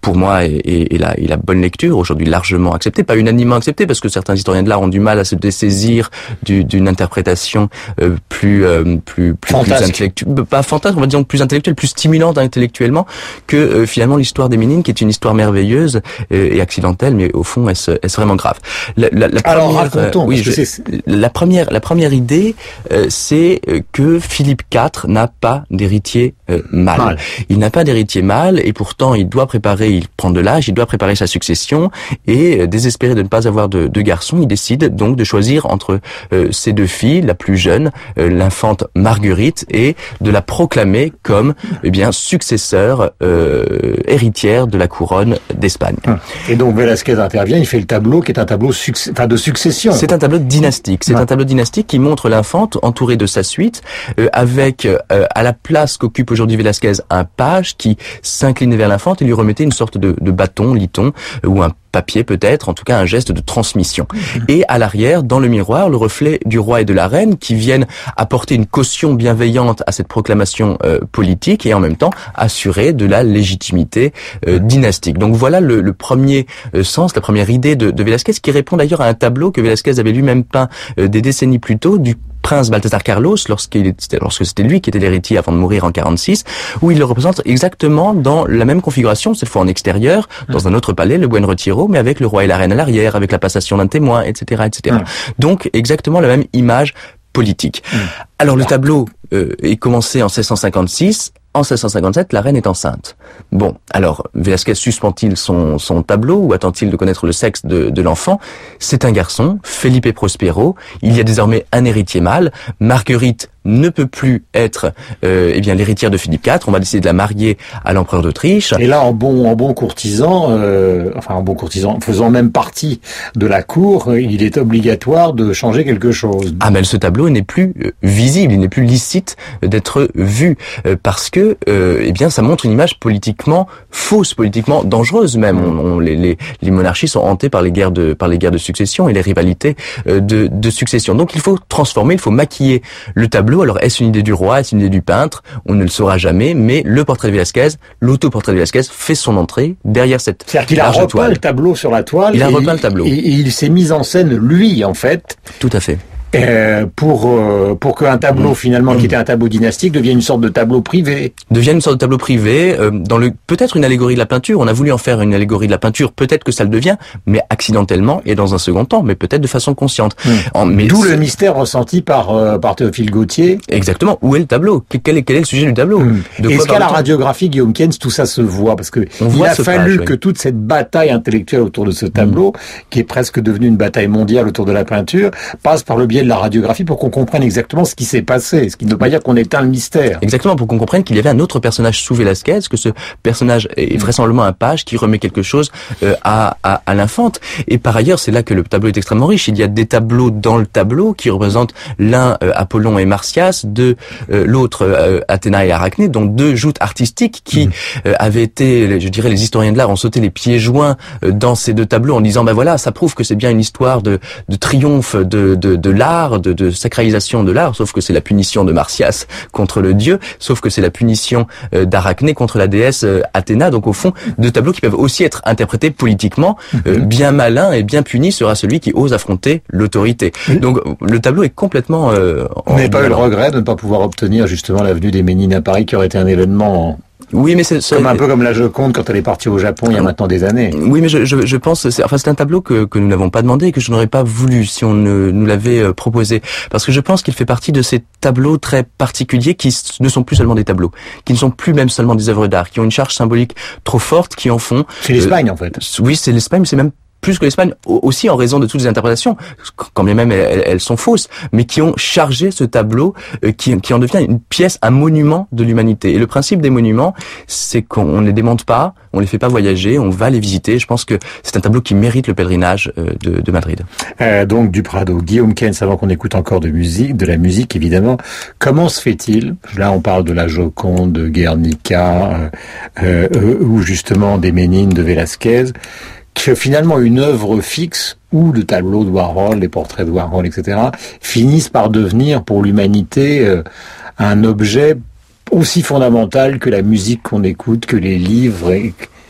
pour moi est, est, est, la, est la bonne lecture, aujourd'hui largement acceptée, pas unanimement acceptée, parce que certains historiens de l'art ont du mal à se dessaisir du, d'une interprétation euh, plus euh, plus plus, plus intellectuelle, pas fantasme, on va dire plus intellectuelle, plus stimulante intellectuellement que euh, finalement l'histoire des Ménines, qui est une histoire merveilleuse euh, et accidentelle, mais au fond est-ce, est-ce vraiment grave? La, la, la Alors première, racontons. Euh, oui, je, c'est... la première la première idée, euh, c'est que Philippe quatre n'a pas d'héritier euh, mâle. Mal. Il n'a pas d'héritier mâle et pourtant il doit préparer, il prend de l'âge, il doit préparer sa succession et euh, désespéré de ne pas avoir de, de garçon, il décide donc de choisir entre euh, ses deux filles, la plus jeune, euh, l'infante Marguerite, et de la proclamer comme eh bien successeur euh, héritière de la couronne d'Espagne. Et donc Velázquez intervient, il fait le tableau qui est un tableau succ... enfin, de succession. C'est un tableau dynastique, c'est ouais. un tableau dynastique qui montre l'infante entourée de sa suite, euh, avec euh, à la place qu'occupe aujourd'hui Velázquez un page qui s'inclinait vers l'infante et lui remettait une sorte de, de bâton, liton, euh, ou un papier peut-être, en tout cas un geste de transmission. Et à l'arrière, dans le miroir, le reflet du roi et de la reine qui viennent apporter une caution bienveillante à cette proclamation euh, politique et en même temps assurer de la légitimité euh, dynastique. Donc voilà le, le premier euh, sens, la première idée de, de Velázquez, qui répond d'ailleurs à un tableau que Velázquez avait lui-même peint euh, des décennies plus tôt, du prince Balthazar Carlos, lorsqu'il était, lorsque c'était lui qui était l'héritier avant de mourir en quarante-six, où il le représente exactement dans la même configuration, cette fois en extérieur, dans un autre palais, le Buen Retiro, mais avec le roi et la reine à l'arrière, avec la passation d'un témoin, et cetera, et cetera. Mmh. Donc exactement la même image politique. Mmh. Alors le tableau euh, est commencé en seize cent cinquante-six. En seize cent cinquante-sept, la reine est enceinte. Bon, alors, Velázquez suspend-il son, son tableau ou attend-il de connaître le sexe de, de l'enfant? C'est un garçon, Felipe Prospero. Il y a désormais un héritier mâle. Marguerite ne peut plus être euh, eh bien l'héritière de Philippe quatre. On va décider de la marier à l'empereur d'Autriche. Et là, en bon en bon courtisan, euh, enfin en bon courtisan, faisant même partie de la cour, il est obligatoire de changer quelque chose. Ah, mais ce tableau n'est plus euh, visible, il n'est plus licite d'être vu euh, parce que euh, eh bien ça montre une image politiquement fausse, politiquement dangereuse même. On, on, les, les, les monarchies sont hantées par les guerres de par les guerres de succession et les rivalités euh, de, de succession. Donc il faut transformer, il faut maquiller le tableau. Alors, est-ce une idée du roi, est-ce une idée du peintre? On ne le saura jamais, mais le portrait de Velázquez, l'autoportrait de Velázquez fait son entrée derrière cette C'est-à-dire qu'il a repeint le tableau sur la toile. Il a repeint il, le tableau. Et, et il s'est mis en scène, lui, en fait. Tout à fait. Euh, pour euh, pour qu'un tableau mmh. finalement mmh. qui était un tableau dynastique devienne une sorte de tableau privé. Devienne une sorte de tableau privé euh, dans le peut-être une allégorie de la peinture. On a voulu en faire une allégorie de la peinture. Peut-être que ça le devient, mais accidentellement et dans un second temps, mais peut-être de façon consciente. Mmh. En, mais D'où le mystère ressenti par euh, par Théophile Gautier. Exactement. Où est le tableau? Quel est quel est le sujet du tableau? mmh. Est-ce qu'à la radiographie Guillaume Keynes tout ça se voit? Parce que On il a fallu page, que oui. toute cette bataille intellectuelle autour de ce tableau, mmh. qui est presque devenue une bataille mondiale autour de la peinture, passe par le biais de la radiographie pour qu'on comprenne exactement ce qui s'est passé, ce qui ne veut pas dire qu'on éteint le mystère. Exactement, pour qu'on comprenne qu'il y avait un autre personnage sous Velázquez, que ce personnage est vraisemblablement un page qui remet quelque chose euh, à, à, à l'infante. Et par ailleurs, c'est là que le tableau est extrêmement riche. Il y a des tableaux dans le tableau qui représentent l'un euh, Apollon et Marsyas, deux euh, l'autre euh, Athéna et Arachné, donc deux joutes artistiques qui mmh. euh, avaient été, je dirais, les historiens de l'art ont sauté les pieds joints euh, dans ces deux tableaux en disant, ben voilà, ça prouve que c'est bien une histoire de, de triomphe de, de, de l'art, de, de sacralisation de l'art, sauf que c'est la punition de Marsyas contre le dieu, sauf que c'est la punition euh, d'Arachné contre la déesse euh, Athéna. Donc au fond, deux tableaux qui peuvent aussi être interprétés politiquement. Euh, bien malin et bien puni sera celui qui ose affronter l'autorité. Oui. Donc le tableau est complètement... Euh, Vous n'avez pas eu le regret de ne pas pouvoir obtenir justement l'avenue des Ménines à Paris, qui aurait été un événement... Oui, mais c'est, c'est comme un peu comme la Joconde quand elle est partie au Japon il y a maintenant des années. Oui, mais je, je, je pense, c'est, enfin, c'est un tableau que, que nous n'avons pas demandé et que je n'aurais pas voulu si on ne, nous l'avait euh, proposé, parce que je pense qu'il fait partie de ces tableaux très particuliers qui ne sont plus seulement des tableaux, qui ne sont plus même seulement des œuvres d'art, qui ont une charge symbolique trop forte, qui en font. C'est l'Espagne euh, en fait. Oui, c'est l'Espagne, mais c'est même plus que l'Espagne, aussi en raison de toutes les interprétations, quand bien même elles, elles sont fausses, mais qui ont chargé ce tableau, euh, qui, qui en devient une pièce, un monument de l'humanité. Et le principe des monuments, c'est qu'on ne les démonte pas, on les fait pas voyager, on va les visiter. Je pense que c'est un tableau qui mérite le pèlerinage euh, de, de Madrid. Euh, donc du Prado, Guillaume Keynes, avant qu'on écoute encore de musique, de la musique évidemment, comment se fait-il, là on parle de la Joconde, de Guernica, euh, euh, ou justement des Ménines de Velázquez, que finalement une œuvre fixe, ou le tableau de Warhol, les portraits de Warhol, et cetera, finissent par devenir pour l'humanité euh, un objet aussi fondamental que la musique qu'on écoute, que les livres, et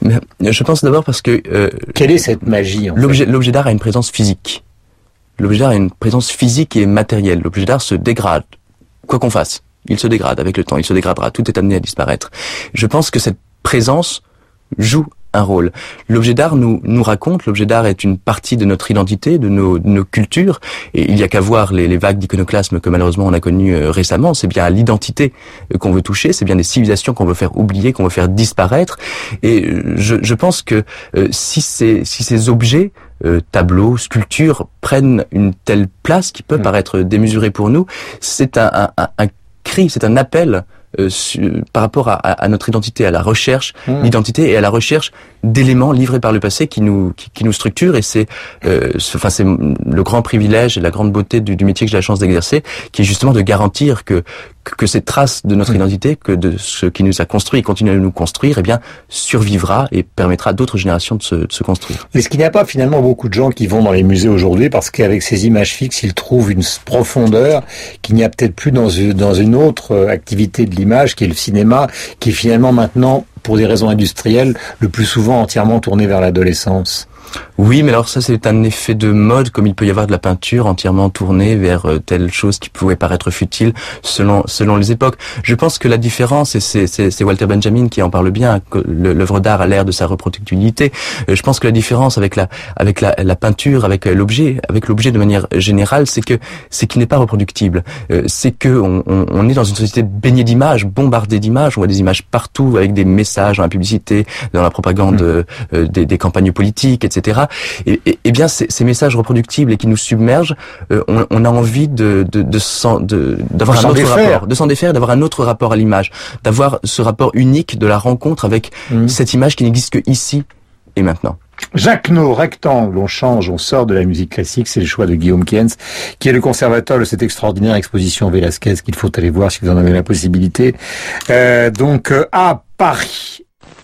Je pense d'abord parce que... Euh, Quelle est cette magie en l'objet, fait l'objet d'art a une présence physique. L'objet d'art a une présence physique et matérielle. L'objet d'art se dégrade, quoi qu'on fasse. Il se dégrade avec le temps, il se dégradera, tout est amené à disparaître. Je pense que cette présence joue un rôle. L'objet d'art nous nous raconte, l'objet d'art est une partie de notre identité, de nos, de nos cultures, et il y a qu'à voir les, les vagues d'iconoclasme que malheureusement on a connues euh, récemment. C'est bien à l'identité euh, qu'on veut toucher, c'est bien des civilisations qu'on veut faire oublier, qu'on veut faire disparaître, et euh, je, je pense que euh, si ces, si ces objets, euh, tableaux, sculptures, prennent une telle place qui peut mmh. paraître démesurée pour nous, c'est un, un, un, un cri, c'est un appel Euh, su, par rapport à, à notre identité, à la recherche mmh. d'identité et à la recherche d'éléments livrés par le passé qui nous qui, qui nous structurent. Et c'est, euh, enfin, c'est le grand privilège et la grande beauté du, du métier que j'ai la chance d'exercer, qui est justement de garantir que que, que ces traces de notre mmh. identité, que de ce qui nous a construit et continue à nous construire, eh bien, survivra et permettra à d'autres générations de se, de se construire. Est-ce qu'il n'y a pas finalement beaucoup de gens qui vont dans les musées aujourd'hui parce qu'avec ces images fixes, ils trouvent une profondeur qu'il n'y a peut-être plus dans une, dans une autre activité de l'image, qui est le cinéma, qui est finalement maintenant, pour des raisons industrielles, le plus souvent entièrement tourné vers l'adolescence? Oui, mais alors ça c'est un effet de mode, comme il peut y avoir de la peinture entièrement tournée vers euh, telle chose qui pouvait paraître futile selon selon les époques. Je pense que la différence, et c'est c'est, c'est Walter Benjamin qui en parle bien, que le, l'œuvre d'art a l'air de sa reproductibilité. Euh, je pense que la différence avec la avec la, la peinture, avec l'objet, avec l'objet de manière générale, c'est que c'est qu'il n'est pas reproductible. Euh, c'est que on, on, on est dans une société baignée d'images, bombardée d'images. On voit des images partout avec des messages dans la publicité, dans la propagande mmh. euh, des, des campagnes politiques, et cetera. Et, et, et bien ces, ces messages reproductibles et qui nous submergent, euh, on, on a envie de, de, de, s'en, de d'avoir un autre défaire. rapport, de s'en défaire, d'avoir un autre rapport à l'image, d'avoir ce rapport unique de la rencontre avec mmh. cette image qui n'existe que ici et maintenant. Jacques No, Rectangle, on change, on sort de la musique classique, c'est le choix de Guillaume Kientz, qui est le conservateur de cette extraordinaire exposition Velázquez qu'il faut aller voir si vous en avez la possibilité. Euh, donc euh, à Paris.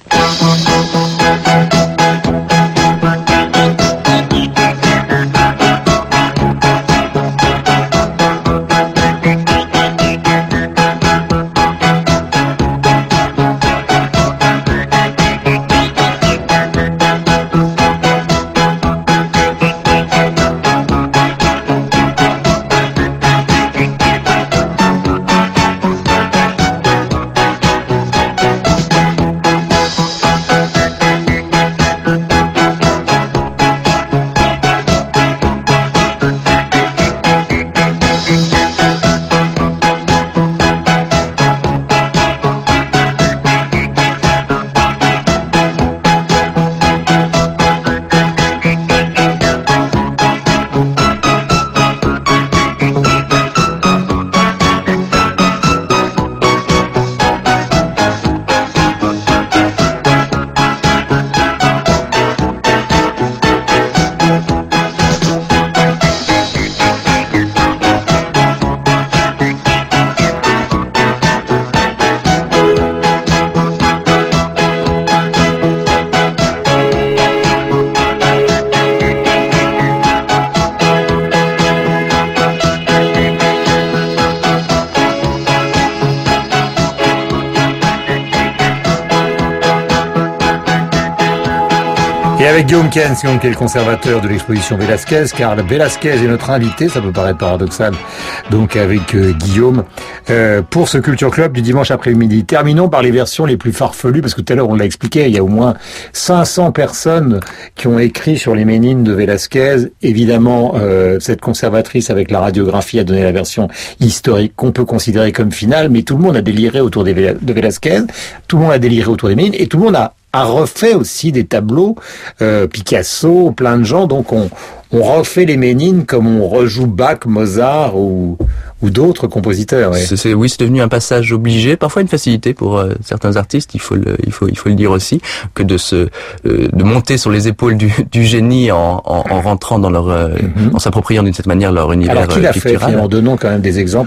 Et avec Guillaume Kientz, qui est le conservateur de l'exposition Velázquez, car Velázquez est notre invité, ça peut paraître paradoxal, donc avec euh, Guillaume, euh, pour ce Culture Club du dimanche après-midi. Terminons par les versions les plus farfelues, parce que tout à l'heure on l'a expliqué, il y a au moins cinq cents personnes qui ont écrit sur les Ménines de Velázquez. Évidemment, euh, cette conservatrice avec la radiographie a donné la version historique qu'on peut considérer comme finale, mais tout le monde a déliré autour des, de Velázquez, tout le monde a déliré autour des Ménines, et tout le monde a a refait aussi des tableaux, euh, Picasso, plein de gens, donc on, on refait les Ménines comme on rejoue Bach, Mozart ou, ou d'autres compositeurs. Ouais. C'est, c'est, oui, c'est devenu un passage obligé, parfois une facilité pour euh, certains artistes, il faut le, il faut, il faut le dire aussi, que de se, euh, de monter sur les épaules du, du génie en, en, en rentrant dans leur, euh, mm-hmm. en s'appropriant d'une certaine manière leur univers culturel. Alors qui l'a pictural. fait, finalement, donnons quand même des exemples.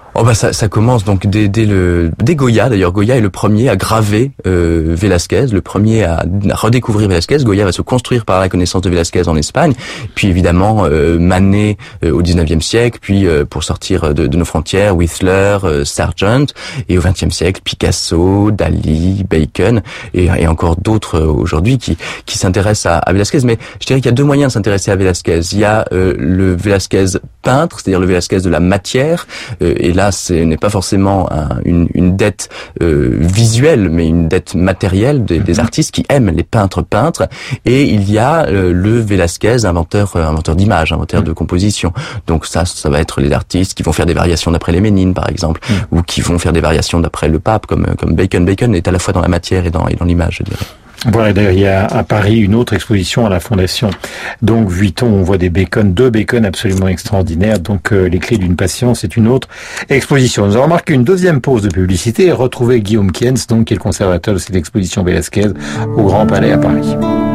Oh bah ça, ça commence donc dès, dès le dès Goya. D'ailleurs, Goya est le premier à graver euh, Velázquez, le premier à, à redécouvrir Velázquez. Goya va se construire par la connaissance de Velázquez en Espagne, puis évidemment euh, Manet euh, au dix-neuvième siècle, puis euh, pour sortir de, de nos frontières, Whistler, euh, Sargent, et au vingtième siècle, Picasso, Dali, Bacon, et, et encore d'autres euh, aujourd'hui qui qui s'intéressent à, à Velázquez. Mais je dirais qu'il y a deux moyens de s'intéresser à Velázquez. Il y a euh, le Velázquez peintre, c'est-à-dire le Velázquez de la matière, euh, et là ce n'est pas forcément un, une, une dette euh, visuelle, mais une dette matérielle des, des artistes qui aiment les peintres peintres. Et il y a euh, le Velázquez, inventeur, euh, inventeur d'images, inventeur de composition. Donc ça, ça va être les artistes qui vont faire des variations d'après les Ménines, par exemple, mmh. ou qui vont faire des variations d'après le pape, comme comme Bacon. Bacon est à la fois dans la matière et dans et dans l'image, je dirais. Voilà, d'ailleurs, il y a à Paris une autre exposition à la Fondation. Donc, Vuitton, on voit des Bacon, deux Bacon absolument extraordinaires. Donc, euh, les clés d'une passion, c'est une autre exposition. Nous avons marqué une deuxième pause de publicité et retrouvé Guillaume Kienz, donc, qui est le conservateur de cette exposition Velázquez au Grand Palais à Paris.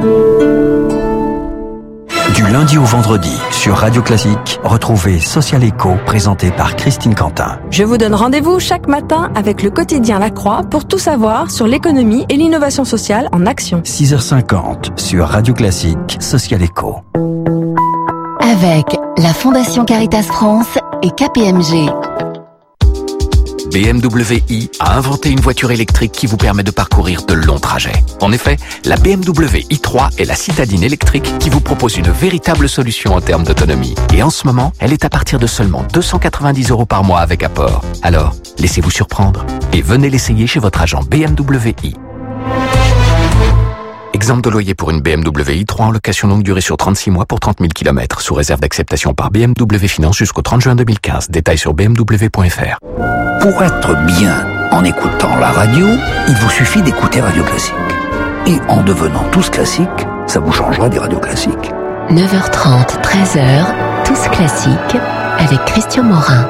Du lundi au vendredi, sur Radio Classique, retrouvez Social Echo, présenté par Christine Quentin. Je vous donne rendez-vous chaque matin avec le quotidien La Croix pour tout savoir sur l'économie et l'innovation sociale en action. six heures cinquante, sur Radio Classique, Social Echo. Avec la Fondation Caritas France et K P M G. B M W i a inventé une voiture électrique qui vous permet de parcourir de longs trajets. En effet, la B M W i trois est la citadine électrique qui vous propose une véritable solution en termes d'autonomie. Et en ce moment, elle est à partir de seulement deux cent quatre-vingt-dix euros par mois avec apport. Alors, laissez-vous surprendre et venez l'essayer chez votre agent B M W i. Exemple de loyer pour une B M W i trois en location longue durée sur trente-six mois pour trente mille kilomètres, sous réserve d'acceptation par B M W Finance jusqu'au trente juin deux mille quinze. Détails sur b m w point f r. Pour être bien en écoutant la radio, il vous suffit d'écouter Radio Classique. Et en devenant tous classiques, ça vous changera des radios classiques. neuf heures trente, treize heures, tous classiques, avec Christian Morin.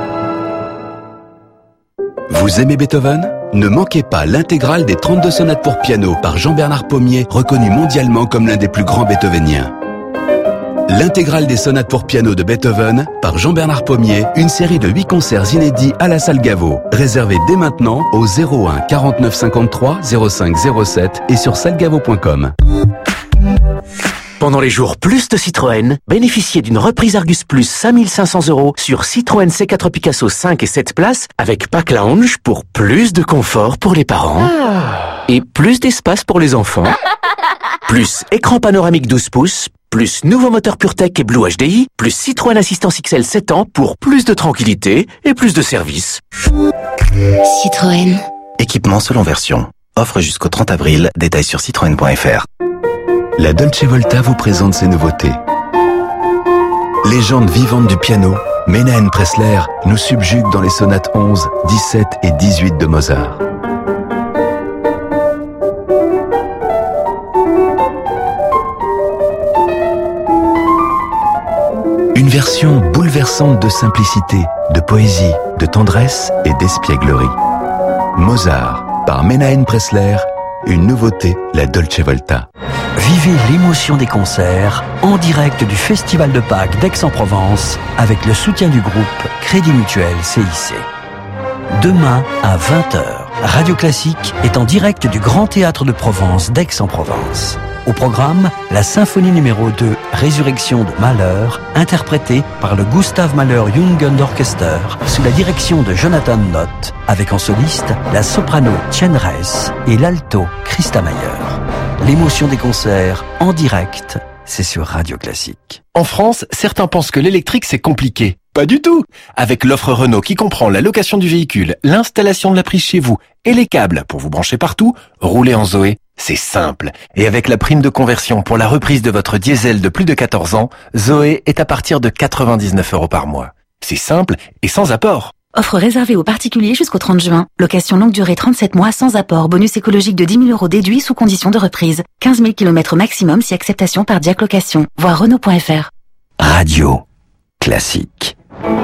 Vous aimez Beethoven ? Ne manquez pas l'intégrale des trente-deux sonates pour piano par Jean-Bernard Pommier, reconnu mondialement comme l'un des plus grands beethoveniens. L'intégrale des sonates pour piano de Beethoven par Jean-Bernard Pommier, une série de huit concerts inédits à la salle Gaveau. Réservez dès maintenant au zéro un quarante-neuf cinquante-trois zéro cinq zéro sept et sur salgavo point com. Pendant les jours plus de Citroën, bénéficiez d'une reprise Argus Plus cinq mille cinq cents euros sur Citroën C quatre Picasso cinq et sept places avec Pack Lounge pour plus de confort pour les parents et plus d'espace pour les enfants. Plus écran panoramique douze pouces, plus nouveau moteur PureTech et Blue H D I, plus Citroën Assistance X L sept ans pour plus de tranquillité et plus de service. Citroën. Équipement selon version. Offre jusqu'au trente avril. Détails sur citroën point f r. La Dolce Volta vous présente ses nouveautés. Légende vivante du piano, Menahem Pressler nous subjugue dans les sonates onze, dix-sept et dix-huit de Mozart. Une version bouleversante de simplicité, de poésie, de tendresse et d'espièglerie. Mozart, par Menahem Pressler, une nouveauté, la Dolce Volta. Vivez l'émotion des concerts en direct du Festival de Pâques d'Aix-en-Provence avec le soutien du groupe Crédit Mutuel C I C. Demain à vingt heures, Radio Classique est en direct du Grand Théâtre de Provence d'Aix-en-Provence. Au programme, la symphonie numéro deux, Résurrection de Mahler, interprétée par le Gustav Mahler Jungen Orchester sous la direction de Jonathan Nott, avec en soliste la soprano Tien Ress et l'alto Christa Mayer. L'émotion des concerts en direct, c'est sur Radio Classique. En France, certains pensent que l'électrique c'est compliqué. Pas du tout! Avec l'offre Renault qui comprend la location du véhicule, l'installation de la prise chez vous et les câbles pour vous brancher partout, rouler en Zoé, c'est simple. Et avec la prime de conversion pour la reprise de votre diesel de plus de quatorze ans, Zoé est à partir de quatre-vingt-dix-neuf euros par mois. C'est simple et sans apport. Offre réservée aux particuliers jusqu'au trente juin. Location longue durée trente-sept mois sans apport. Bonus écologique de dix mille euros déduit sous condition de reprise. quinze mille kilomètres maximum si acceptation par Diac Location. Voir Renault point f r. Radio Classique.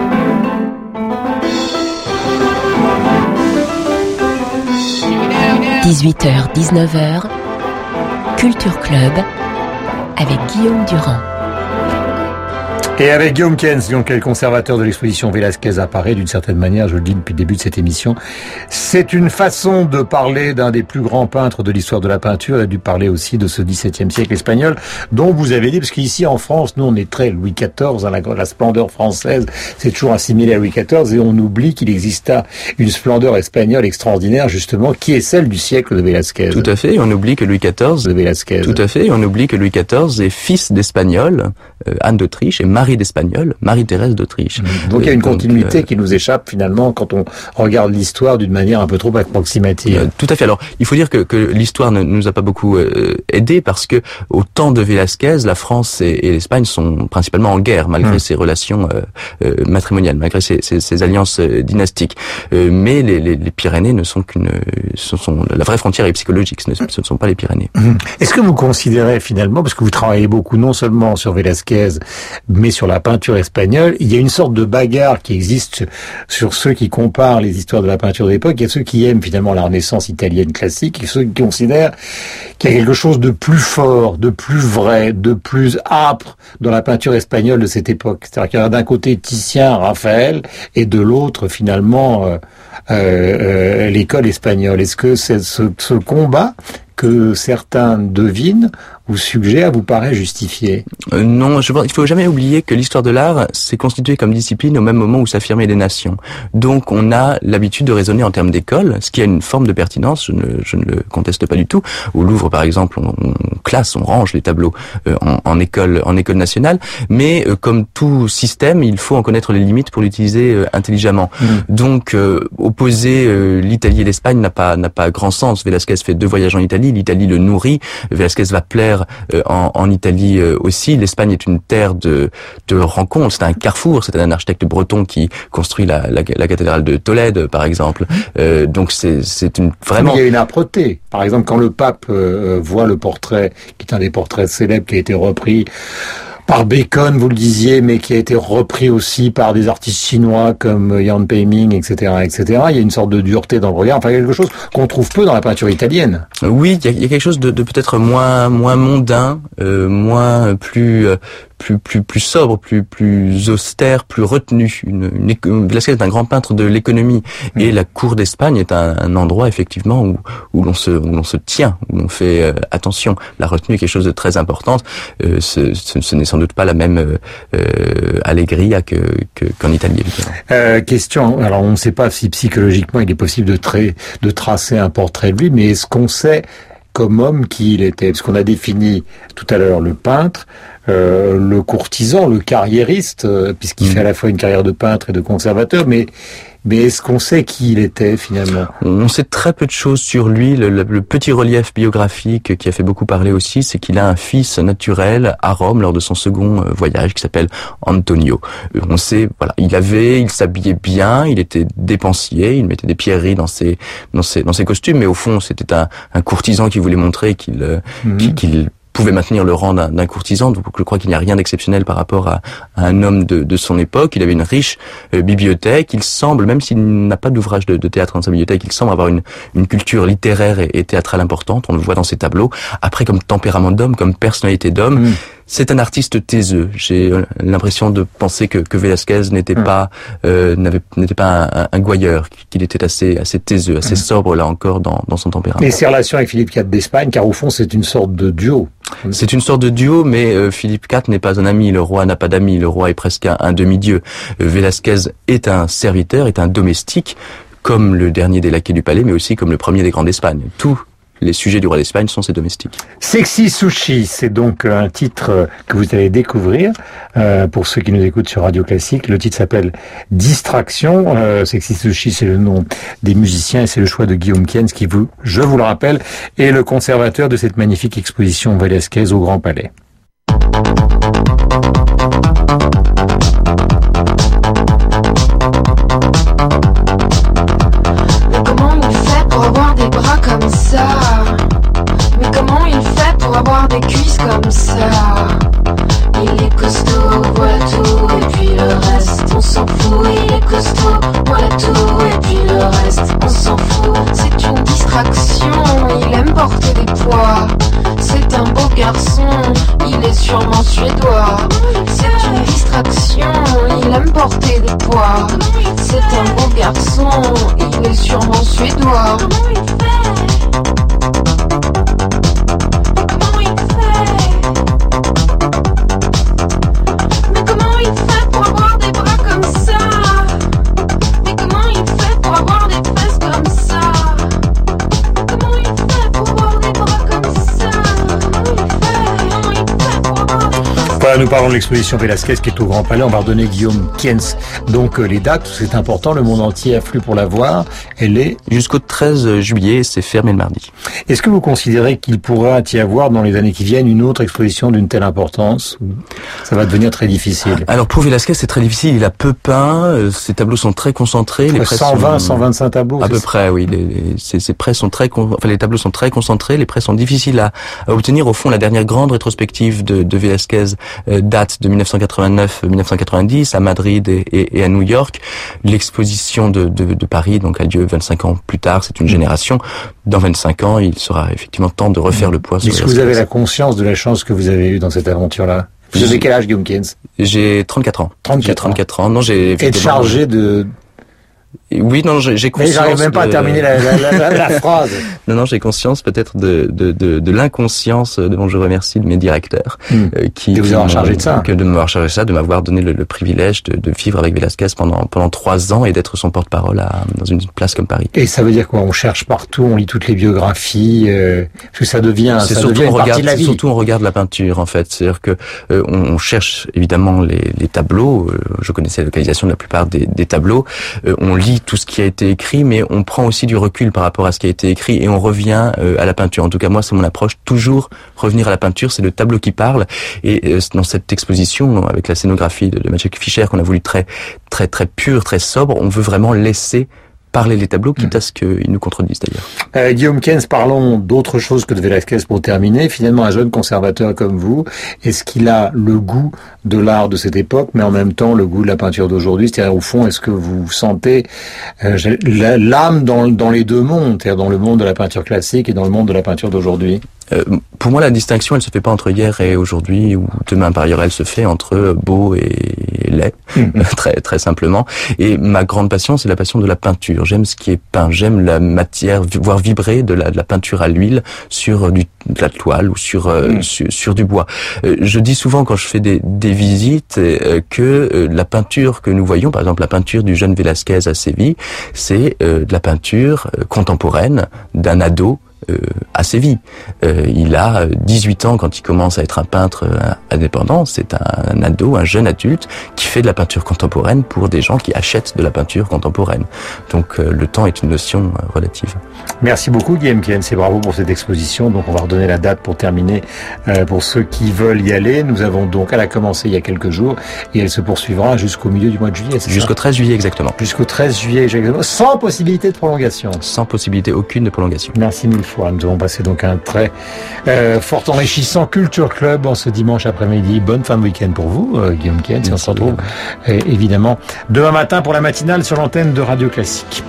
dix-huit heures, dix-neuf heures, Culture Club avec Guillaume Durand. Et avec Guillaume Kens, donc le conservateur de l'exposition Velázquez apparaît d'une certaine manière, je le dis depuis le début de cette émission, c'est une façon de parler d'un des plus grands peintres de l'histoire de la peinture. Il a dû parler aussi de ce dix-septième siècle espagnol, dont vous avez dit, parce qu'ici en France, nous on est très Louis quatorze, hein, la, la splendeur française, c'est toujours assimilé à Louis quatorze, et on oublie qu'il exista une splendeur espagnole extraordinaire, justement, qui est celle du siècle de Velázquez. Tout à fait, et on oublie que Louis quatorze, de Velázquez. Tout à fait, et on oublie que Louis quatorze est fils d'Espagnols, euh, Anne d'Autriche, et Marie d'Espagnol, Marie-Thérèse d'Autriche. Donc il y a une donc, continuité euh, qui nous échappe finalement quand on regarde l'histoire d'une manière un peu trop approximative. Euh, tout à fait. Alors il faut dire que, que l'histoire ne nous a pas beaucoup euh, aidé parce que au temps de Velázquez, la France et, et l'Espagne sont principalement en guerre malgré mmh. ces relations euh, euh, matrimoniales, malgré ces, ces, ces alliances euh, dynastiques. Euh, mais les, les, les Pyrénées ne sont qu'une, ce sont la vraie frontière est psychologique. Ce ne, ce ne sont pas les Pyrénées. Mmh. Est-ce que vous considérez finalement, parce que vous travaillez beaucoup non seulement sur Velázquez, mais sur la peinture espagnole, il y a une sorte de bagarre qui existe sur ceux qui comparent les histoires de la peinture de l'époque. Il y a ceux qui aiment finalement la Renaissance italienne classique et ceux qui considèrent qu'il y a quelque chose de plus fort, de plus vrai, de plus âpre dans la peinture espagnole de cette époque. C'est-à-dire qu'il y a d'un côté Titien, Raphaël, et de l'autre finalement euh, euh, l'école espagnole. Est-ce que c'est ce, ce combat que certains devinent ou suggèrent vous paraît justifié? euh, Non, je pense, il faut jamais oublier que l'histoire de l'art s'est constituée comme discipline au même moment où s'affirmaient des nations. Donc on a l'habitude de raisonner en termes d'école, ce qui a une forme de pertinence, je ne, je ne le conteste pas du tout. Au Louvre par exemple, on, on classe, on range les tableaux euh, en, en école en école nationale, mais euh, comme tout système, il faut en connaître les limites pour l'utiliser euh, intelligemment. Mmh. Donc euh, opposer euh, l'Italie et l'Espagne n'a pas n'a pas grand sens. Velázquez fait deux voyages en Italie, l'Italie le nourrit, Velázquez va plaire euh, en, en Italie euh, aussi. L'Espagne est une terre de, de rencontres, c'est un carrefour, c'est un architecte breton qui construit la, la, la cathédrale de Tolède, par exemple. Euh, donc c'est, c'est une vraiment... Mais il y a une âpreté. Par exemple, quand le pape euh, voit le portrait, qui est un des portraits célèbres qui a été repris par Bacon, vous le disiez, mais qui a été repris aussi par des artistes chinois comme Jan Peiming, et cetera, et cetera. Il y a une sorte de dureté dans le regard, enfin quelque chose qu'on trouve peu dans la peinture italienne. Oui, il y a, il y a quelque chose de, de peut-être moins moins mondain, euh, moins plus euh, plus plus plus sobre, plus plus austère, plus retenu. Une, une Velázquez est un grand peintre de l'économie mmh. et la cour d'Espagne est un, un endroit effectivement où où l'on se où l'on se tient, où l'on fait euh, attention. La retenue est quelque chose de très important. Euh, ce, ce, ce n'est sans doute pas la même euh, euh, allegria que, que qu'en Italie. Euh, question. Alors on ne sait pas si psychologiquement il est possible de tra- de tracer un portrait de lui, mais est-ce qu'on sait comme homme qui il était? Parce qu'on a défini tout à l'heure le peintre, euh, le courtisan, le carriériste, euh, puisqu'il mmh. fait à la fois une carrière de peintre et de conservateur, mais mais est-ce qu'on sait qui il était finalement? On sait très peu de choses sur lui. Le, le, le petit relief biographique qui a fait beaucoup parler aussi, c'est qu'il a un fils naturel à Rome lors de son second voyage qui s'appelle Antonio. On sait, voilà, il avait, il s'habillait bien, il était dépensier, il mettait des pierreries dans ses dans ses dans ses costumes, mais au fond c'était un, un courtisan qui voulait montrer qu'il mmh. qu'il, qu'il pouvait maintenir le rang d'un, d'un courtisan. Donc je crois qu'il n'y a rien d'exceptionnel par rapport à, à un homme de, de son époque. Il avait une riche euh, bibliothèque. Il semble, même s'il n'a pas d'ouvrage de, de théâtre dans sa bibliothèque, il semble avoir une, une culture littéraire et, et théâtrale importante. On le voit dans ses tableaux. Après, comme tempérament d'homme, comme personnalité d'homme, mmh. c'est un artiste taiseux. J'ai l'impression de penser que, que Velázquez n'était mmh. pas euh, n'avait n'était pas un, un, un gouailleur, qu'il était assez assez taiseux, assez mmh. sobre là encore dans, dans son tempérament. Et ses relations avec Philippe quatre d'Espagne, car au fond c'est une sorte de duo. C'est une sorte de duo, mais euh, Philippe quatre n'est pas un ami. Le roi n'a pas d'amis. Le roi est presque un, un demi-dieu. Euh, Velázquez est un serviteur, est un domestique, comme le dernier des laquais du palais, mais aussi comme le premier des grands d'Espagne. Tout. Les sujets du roi d'Espagne sont ses domestiques. Sexy Sushi, c'est donc un titre que vous allez découvrir euh, pour ceux qui nous écoutent sur Radio Classique. Le titre s'appelle Distraction. Euh, Sexy Sushi, c'est le nom des musiciens et c'est le choix de Guillaume Kens qui, vous, je vous le rappelle, est le conservateur de cette magnifique exposition Velázquez au Grand Palais. Comme ça, mais comment il fait pour avoir des cuisses comme ça? Il est costaud, voilà tout, et puis le reste, on s'en fout. Il est costaud, voilà tout, et puis le reste, on s'en fout. C'est une distraction, il aime porter des poids. C'est un beau garçon, garçon, il est sûrement suédois. Comment il fait? Comment il fait? Mais comment il fait pour avoir des bras comme ça? Mais comment il fait pour avoir des fesses comme ça? Comment il fait pour avoir des bras comme ça? Comment il fait? Comment il fait pour avoir des fesses? Voilà, nous parlons de l'exposition Velázquez qui est au Grand Palais. On va redonner Guillaume Kientz. Donc euh, les dates, c'est important, le monde entier afflue pour la voir. Elle est jusqu'au treize juillet, c'est fermé le mardi. Est-ce que vous considérez qu'il pourra y avoir dans les années qui viennent une autre exposition d'une telle importance? Ça va devenir très difficile. Alors pour Velázquez, c'est très difficile. Il a peu peint. Ses tableaux sont très concentrés. Les cent vingt, sont... cent vingt-cinq tableaux. À peu près, oui. Les, les, ces, ces prêts sont très, con... enfin les tableaux sont très concentrés. Les prêts sont difficiles à, à obtenir. Au fond, la dernière grande rétrospective de, de Velázquez euh, date de mille neuf cent quatre-vingt-neuf à mille neuf cent quatre-vingt-dix à Madrid et, et, et à New York. L'exposition de, de, de Paris donc a lieu vingt-cinq ans plus tard. C'est une génération. Dans vingt-cinq ans, il sera effectivement temps de refaire le poids. Est-ce que vous avez la conscience de la chance que vous avez eue dans cette aventure-là? Vous avez quel âge, Guillaume Kientz? J'ai trente-quatre ans. trente-quatre, j'ai trente-quatre ans. ans. Non, j'ai être chargé de... Oui, non, j'ai conscience. Mais j'arrive même pas de... à terminer la, la, la, la phrase. Non, non, j'ai conscience peut-être de de de, de l'inconscience dont je remercie de mes directeurs mmh. euh, qui de vous avoir chargé de ça, que de m'avoir chargé de ça, de m'avoir donné le, le privilège de, de vivre avec Velázquez pendant pendant trois ans et d'être son porte-parole à, dans une place comme Paris. Et ça veut dire quoi? On cherche partout, on lit toutes les biographies, euh, parce que ça devient, ça surtout devient une on partie regarde, de la vie. Surtout on regarde la peinture en fait, c'est-à-dire que euh, on, on cherche évidemment les, les tableaux. Euh, je connaissais la localisation de la plupart des, des tableaux. Euh, on lit tout ce qui a été écrit, mais on prend aussi du recul par rapport à ce qui a été écrit et on revient euh, à la peinture. En tout cas, moi, c'est mon approche, toujours revenir à la peinture, c'est le tableau qui parle. Et euh, dans cette exposition, avec la scénographie de, de Maciej Fischer, qu'on a voulu très, très, très pure, très sobre, on veut vraiment laisser parler les tableaux, quitte à ce qu'ils nous contredisent d'ailleurs. Euh, Guillaume Kientz, parlons d'autre chose que de Velázquez pour terminer. Finalement, un jeune conservateur comme vous, est-ce qu'il a le goût de l'art de cette époque, mais en même temps le goût de la peinture d'aujourd'hui? C'est-à-dire, au fond, est-ce que vous sentez euh, l'âme dans, dans les deux mondes, c'est-à-dire dans le monde de la peinture classique et dans le monde de la peinture d'aujourd'hui? Euh, pour moi, la distinction, elle se fait pas entre hier et aujourd'hui ou demain. Par ailleurs, elle se fait entre beau et laid, mmh. très très simplement. Et ma grande passion, c'est la passion de la peinture. J'aime ce qui est peint. J'aime la matière, voir vibrer de la, de la peinture à l'huile sur du, de la toile ou sur euh, mmh. sur, sur du bois. Euh, je dis souvent quand je fais des, des visites euh, que euh, la peinture que nous voyons, par exemple la peinture du jeune Velázquez à Séville, c'est euh, de la peinture euh, contemporaine d'un ado Euh, à Séville. Euh, il a dix-huit ans quand il commence à être un peintre euh, indépendant. C'est un, un ado, un jeune adulte qui fait de la peinture contemporaine pour des gens qui achètent de la peinture contemporaine. Donc euh, le temps est une notion euh, relative. Merci beaucoup Guillaume Kientz et bravo pour cette exposition. Donc on va redonner la date pour terminer euh, pour ceux qui veulent y aller. Nous avons donc, elle a commencé il y a quelques jours et elle se poursuivra jusqu'au milieu du mois de juillet. Jusqu'au treize juillet exactement. Jusqu'au treize juillet exactement, sans possibilité de prolongation. Sans possibilité aucune de prolongation. Merci mille fois. Nous avons passé donc un très euh, fort enrichissant Culture Club en ce dimanche après-midi. Bonne fin de week-end pour vous, euh, Guillaume Kientz. Et on se retrouve euh, évidemment demain matin pour la matinale sur l'antenne de Radio Classique.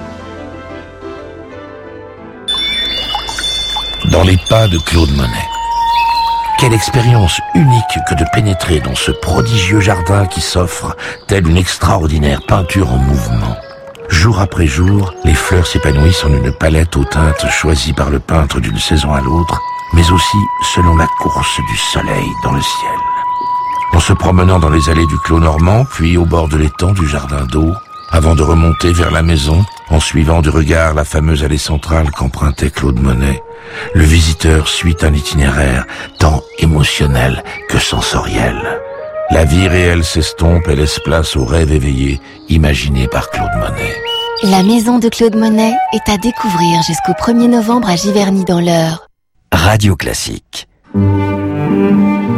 Dans les pas de Claude Monet. Quelle expérience unique que de pénétrer dans ce prodigieux jardin qui s'offre, telle une extraordinaire peinture en mouvement. Jour après jour, les fleurs s'épanouissent en une palette aux teintes choisies par le peintre d'une saison à l'autre, mais aussi selon la course du soleil dans le ciel. En se promenant dans les allées du Clos Normand, puis au bord de l'étang du jardin d'eau, avant de remonter vers la maison, en suivant du regard la fameuse allée centrale qu'empruntait Claude Monet, le visiteur suit un itinéraire tant émotionnel que sensoriel. La vie réelle s'estompe et laisse place au rêve éveillé imaginé par Claude Monet. La maison de Claude Monet est à découvrir jusqu'au premier novembre à Giverny dans l'Eure. Radio Classique.